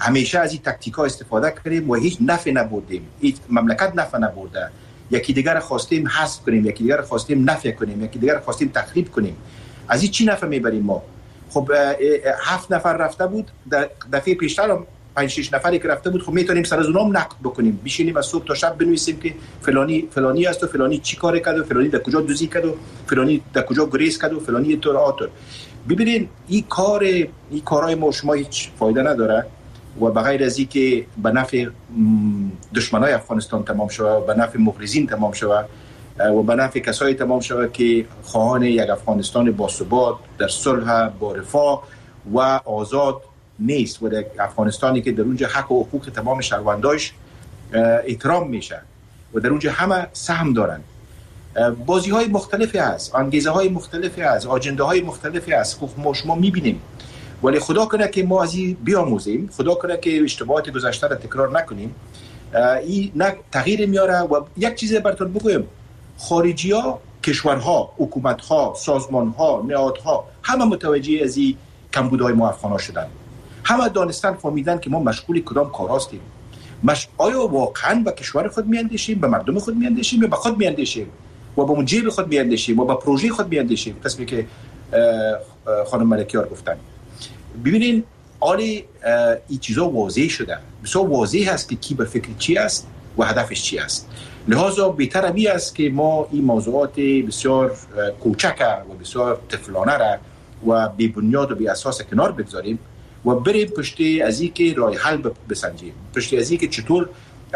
همیشه از این تاکتیک ها استفاده کردیم و هیچ نفع نبردیم. هیچ مملکت نفع نبرده. یکی دیگر خواستیم حذف کنیم، یکی دیگر خواستیم نفع کنیم، یکی دیگر خواستیم تخریب کنیم. از این چی نفع میبریم ما؟ خب 7 نفر رفته بود، دفعه پیشتر هم 5-6 نفری که رفته بود، خب میتونیم سر از اونام نقد بکنیم، بشینیم از صبح تا شب بنویسیم که فلانی است و فلانی چی کار کرد و فلانی در کجا دوزی کرد و فلانی در کجا گریز کرد و فلانی طور آتور. ببینید این کارهای ما شما هیچ فایده نداره و بغیر از این که به نفع دشمنای افغانستان تمام شود، به نفع مخلصین تمام شود و به نفع کسایی تمام شود که خواهان یک افغانستان باثبات در صلح با رفاه و آزاد نیست و در افغانستانی که در اونجا حق و حقوق تمام شهرونداش احترام میشه و در اونجا همه سهم دارن. بازی های مختلفی هست، انگیزه های مختلفی هست، آجنده های مختلفی هست. خب ما شما میبینیم، ولی خدا کنه که ما از این بیاموزیم، خدا کنه که اشتباهات گذشته را تکرار نکنیم. این نه تغییر میاره. و یک چیز براتون بگویم، خارجی ها، کشورها، حکومت ها، سازمان ها، نهادها همه متوجه از این کمبودهای ما افغان ها شدن. همه دانستن فهمیدن که ما مشغول کدام کار هستیم. آیا واقعا به کشور خود میاندیشیم، به مردم خود میاندیشیم یا به خود میاندیشیم و به جیب خود میاندیشیم و به پروژه خود میاندیشیم؟ تصویری که خانم ملکیار گفتن. ببینین آلی این چیزا واضح شده، بسیار واضح هست که کی به فکر چی است و هدفش چی است. لحاظا بهتر می است که ما این موضوعات بسیار کوچک و بسیار طفلانه را و بی بنیاد و بی اساس کنار بگذاریم و بریم پشت از این که راه حل بسنجیم، پشت از این که چطور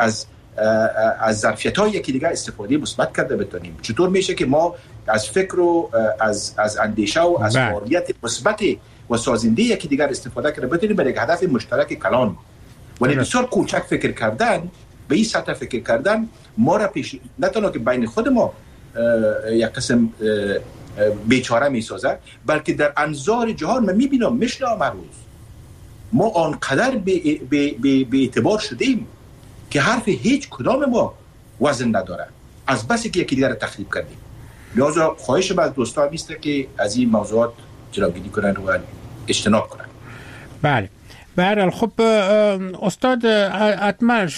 از ظرفیت‌های یکی دیگر استفاده مثبت کرده بتونیم. چطور میشه که ما از فکر و از اندیشه و از فعالیت مثبت و سازنده یکی دیگر استفاده کرده بتونیم برای یک هدف مشترک کلان. ولی بسیار کوچک فکر کردن، به این سطح فکر کردن ما را پیش نه تنها که بین خود ما یک قسم بیچاره میسازه، بلکه در انظار جهان من میبینم میشنم هر روز ما آنقدر به اعتبار شدیم که حرف هیچ کدام ما وزن نداره از بسی که یکی دیگر تخریب کردیم. لذا خواهش از دوستان میسته که از این موضوعات جلوگیری کنن و اجتناب کنن. بله. برحال خب استاد اتمر،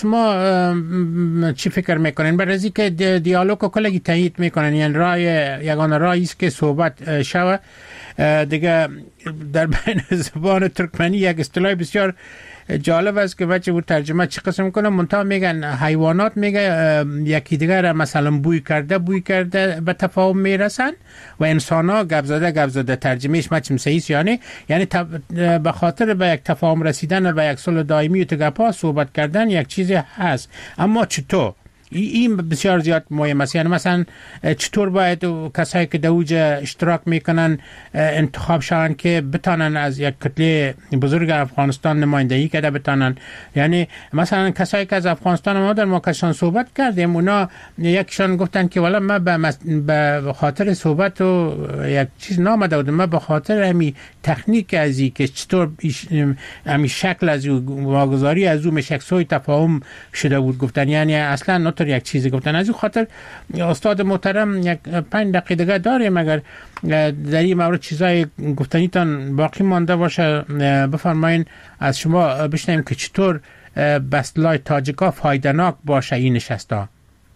شما چی فکر میکنین برای از اینکه دیالوگ کلگی تایید میکنن؟ یعنی یگانه راهی است که صحبت شود دیگه. در بین زبان ترکمنی یک اصطلاح بسیار جالب است که بچه بود ترجمه چی قسم کنم، منتها میگن حیوانات میگه یکی دیگر مثلا بوی کرده به تفاهم میرسن و انسان ها گپ زده ترجمهش مچم سیست، یعنی به خاطر به یک تفاهم رسیدن و به یک صلح دائمی و تگپا صحبت کردن یک چیزی هست. اما چطور؟ این بسیار زیاد مهم است. یعنی مثلا چطور باید کسایی که در اوج اشتراک میکنن انتخاب شوند که بتانن از یک کتله بزرگ افغانستان نمایندگی کرده بتانن؟ یعنی مثلا کسایی که از افغانستان ما در موقعشان صحبت کردیم، اونا یکشان گفتن که والا ما به خاطر صحبت و یک چیز نامده بودم، ما به خاطر همی تکنیک از این که چطور همی شکل از واگذاری از او مشکسوی تفاهم شده بود گفتن. یعنی اصلا یک چیزی گفتن. از این خاطر استاد محترم یک 5 دقیقه دیگه داریم، اگر در این مورد چیزای گفتنیتان باقی مانده باشه بفرمایین، از شما بشنویم که چطور بسلای تاجیکا فایده‌ناک باشه این نشسته.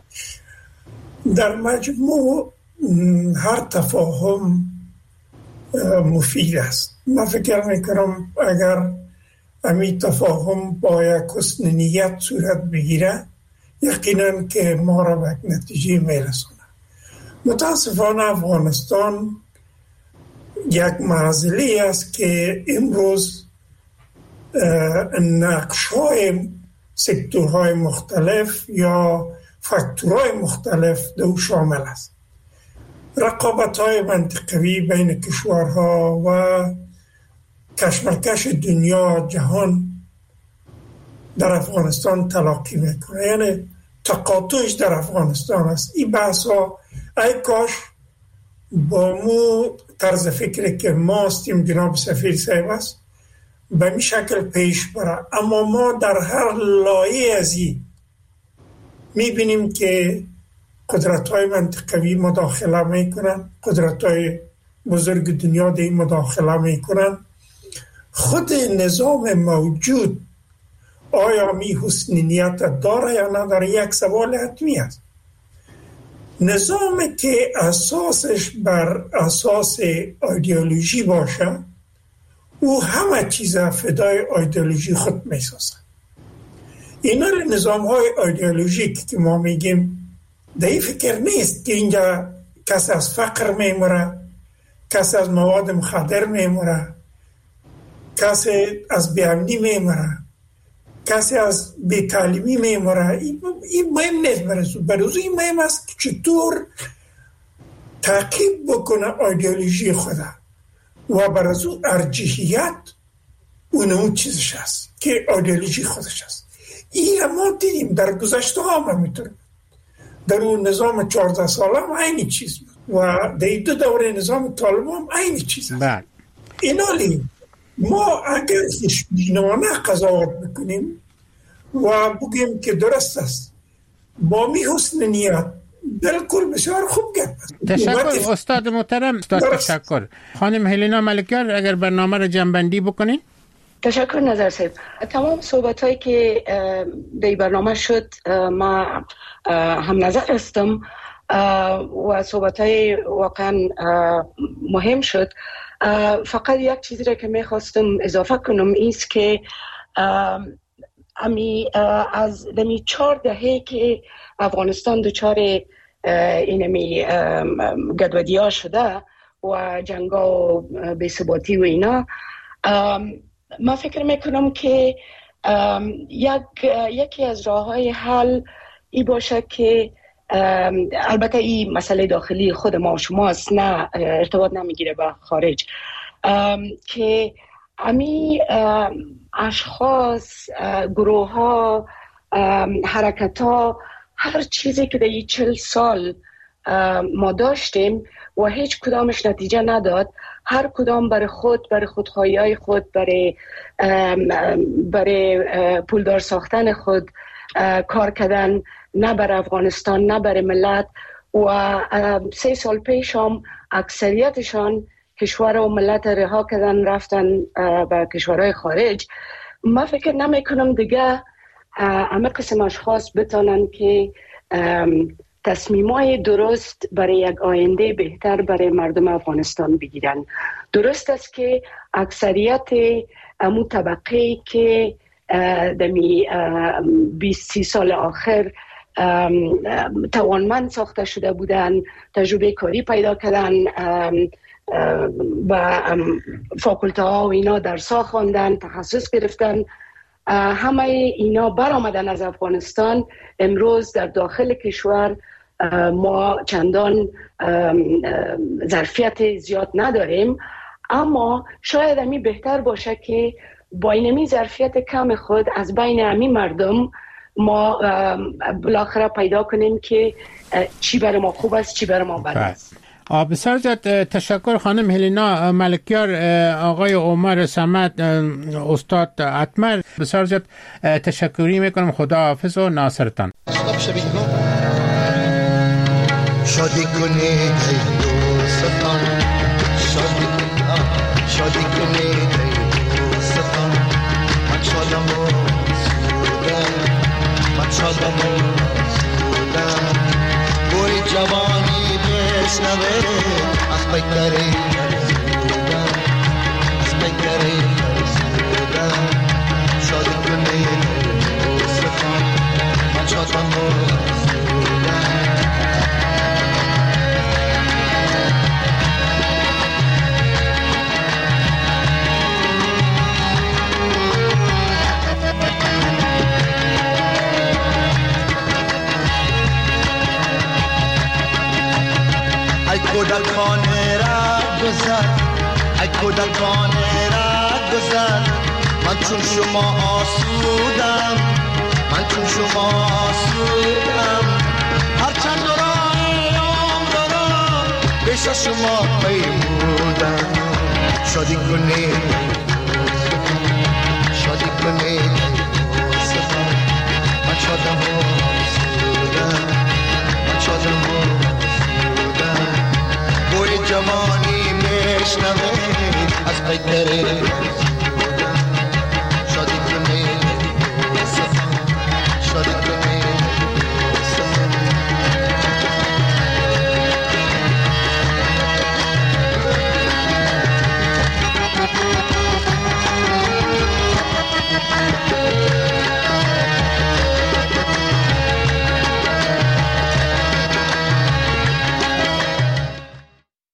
در مجموع هر تفاهم مفید است. من فکر میکنم اگر همین تفاهم با یک حسن نیت صورت بگیره یقینا که ما را به نتیجه میرسونه. متاسفانه افغانستان یک معضلی است که امروز نقش‌های سکتورهای مختلف یا فاکتورهای مختلف دو شامل است. رقابت‌های منطقوی بین کشورها و کشمکش دنیا جهان در افغانستان تلاقی میکنه، یعنی تقاطعش در افغانستان است. این بحث ها ای کاش با مو طرز فکری که ما هستیم جناب سفیر صاحب است به می شکل پیش بره، اما ما در هر لایه از این می بینیم که قدرت های منطقوی مداخله میکنن، قدرت های بزرگ دنیا دی مداخله میکنن. خود نظام موجود آیا می حسن نیت داره یا نداره یک سوال حتمی است. نظامی که اساسش بر اساس ایدئولوژی باشه او همه چیز فدای ایدئولوژی خود می سازه. اینا نظام های ایدئولوژیک که ما میگیم در فکر نیست که اینجا کسی از فقر میموره، کسی از مواد مخدر میموره، کسی از بی‌امنی میموره، کسی از بی‌تعلیمی میموره. این مهم نیست. برای این مهم است که چطور تعقیب بکنه ایدئولوژی خدا و برای اون ارجحیت اون چیزش هست که ایدئولوژی خودش هست. این ما دیدیم در گذشته هم میتونه در اون نظام 14 ساله هم اینی چیز بود و در 2 دوره نظام طالب هم اینی چیز هست. اینالی ما اگر خوشبینانه قضاوت بکنیم و بگیم که درست است با می حسن نیت بالکل بسیار خوب گفت. تشکر استاد محترم. تشکر. خانم هلینا ملکیار اگر برنامه را جمع‌بندی بکنین. تشکر نظر صاحب. تمام صحبت هایی که در برنامه شد ما هم نظر هستم و صحبت های واقعا مهم شد. فقط یک چیزی را که میخواستم اضافه کنم ایست که از دمی 4 دهه که افغانستان دچار اینمی گدودی ها شده و جنگا و بی‌ثباتی و اینا، من فکر میکنم که یکی از راه های حل ای باشه که البته این مسئله داخلی خود ما و شماست، نه ارتباط نمیگیره با خارج، که امی اشخاص، گروه ها، حرکت ها، هر چیزی که در این 40 سال ما داشتیم و هیچ کدامش نتیجه نداد، هر کدام برای خودخواهی های خود، برای پولدار ساختن خود کار کردن، نه برای افغانستان نه برای ملت. و 3 سال پیش هم اکثریتشان کشور و ملت رها کردن رفتن به کشورهای خارج. من فکر نمی کنم دیگه همه قسم اشخاص بتانن که تصمیمای درست برای یک آینده بهتر برای مردم افغانستان بگیرن. درست است که اکثریت امو طبقه که دمی 20-30 سال آخر توانمند ساخته شده بودن، تجربه کاری پیدا کردن و فاکولته ها و اینا درسا خواندن، تخصص گرفتن، همه اینا برآمدن از افغانستان. امروز در داخل کشور ما چندان ظرفیت زیاد نداریم، اما شاید امی بهتر باشه که با اینمی ظرفیت کم خود از بین امی مردم ما بالاخره پیدا کنیم که چی برای ما خوب است، چی برای ما بد است. بسیار زیاد تشکر خانم هلینا ملکیار، آقای عمر صمد، استاد اتمر، بسیار زیاد تشکری میکنم. خدا حافظ و ناصرتان. شادی کنید ای دوستان، شادی کنید ای دوستان، من شادم و سودم، من شادم و سودم. بوی جوانی بشنوه از پیکره سودم، از پیکره سودم. شادی کنید ای دوستان، من شادم و سودم. ای کودکانه را گذر، ای کودکانه را گذر، من چون شما آسودم، من چون شما آسودم. هرچند راه عمر را پیش شما پیمودم. شادی کنید شادی کنید دوستان، من شادم و سودم، من شادم و سودم. بوی جوانی میشنوه از پیکره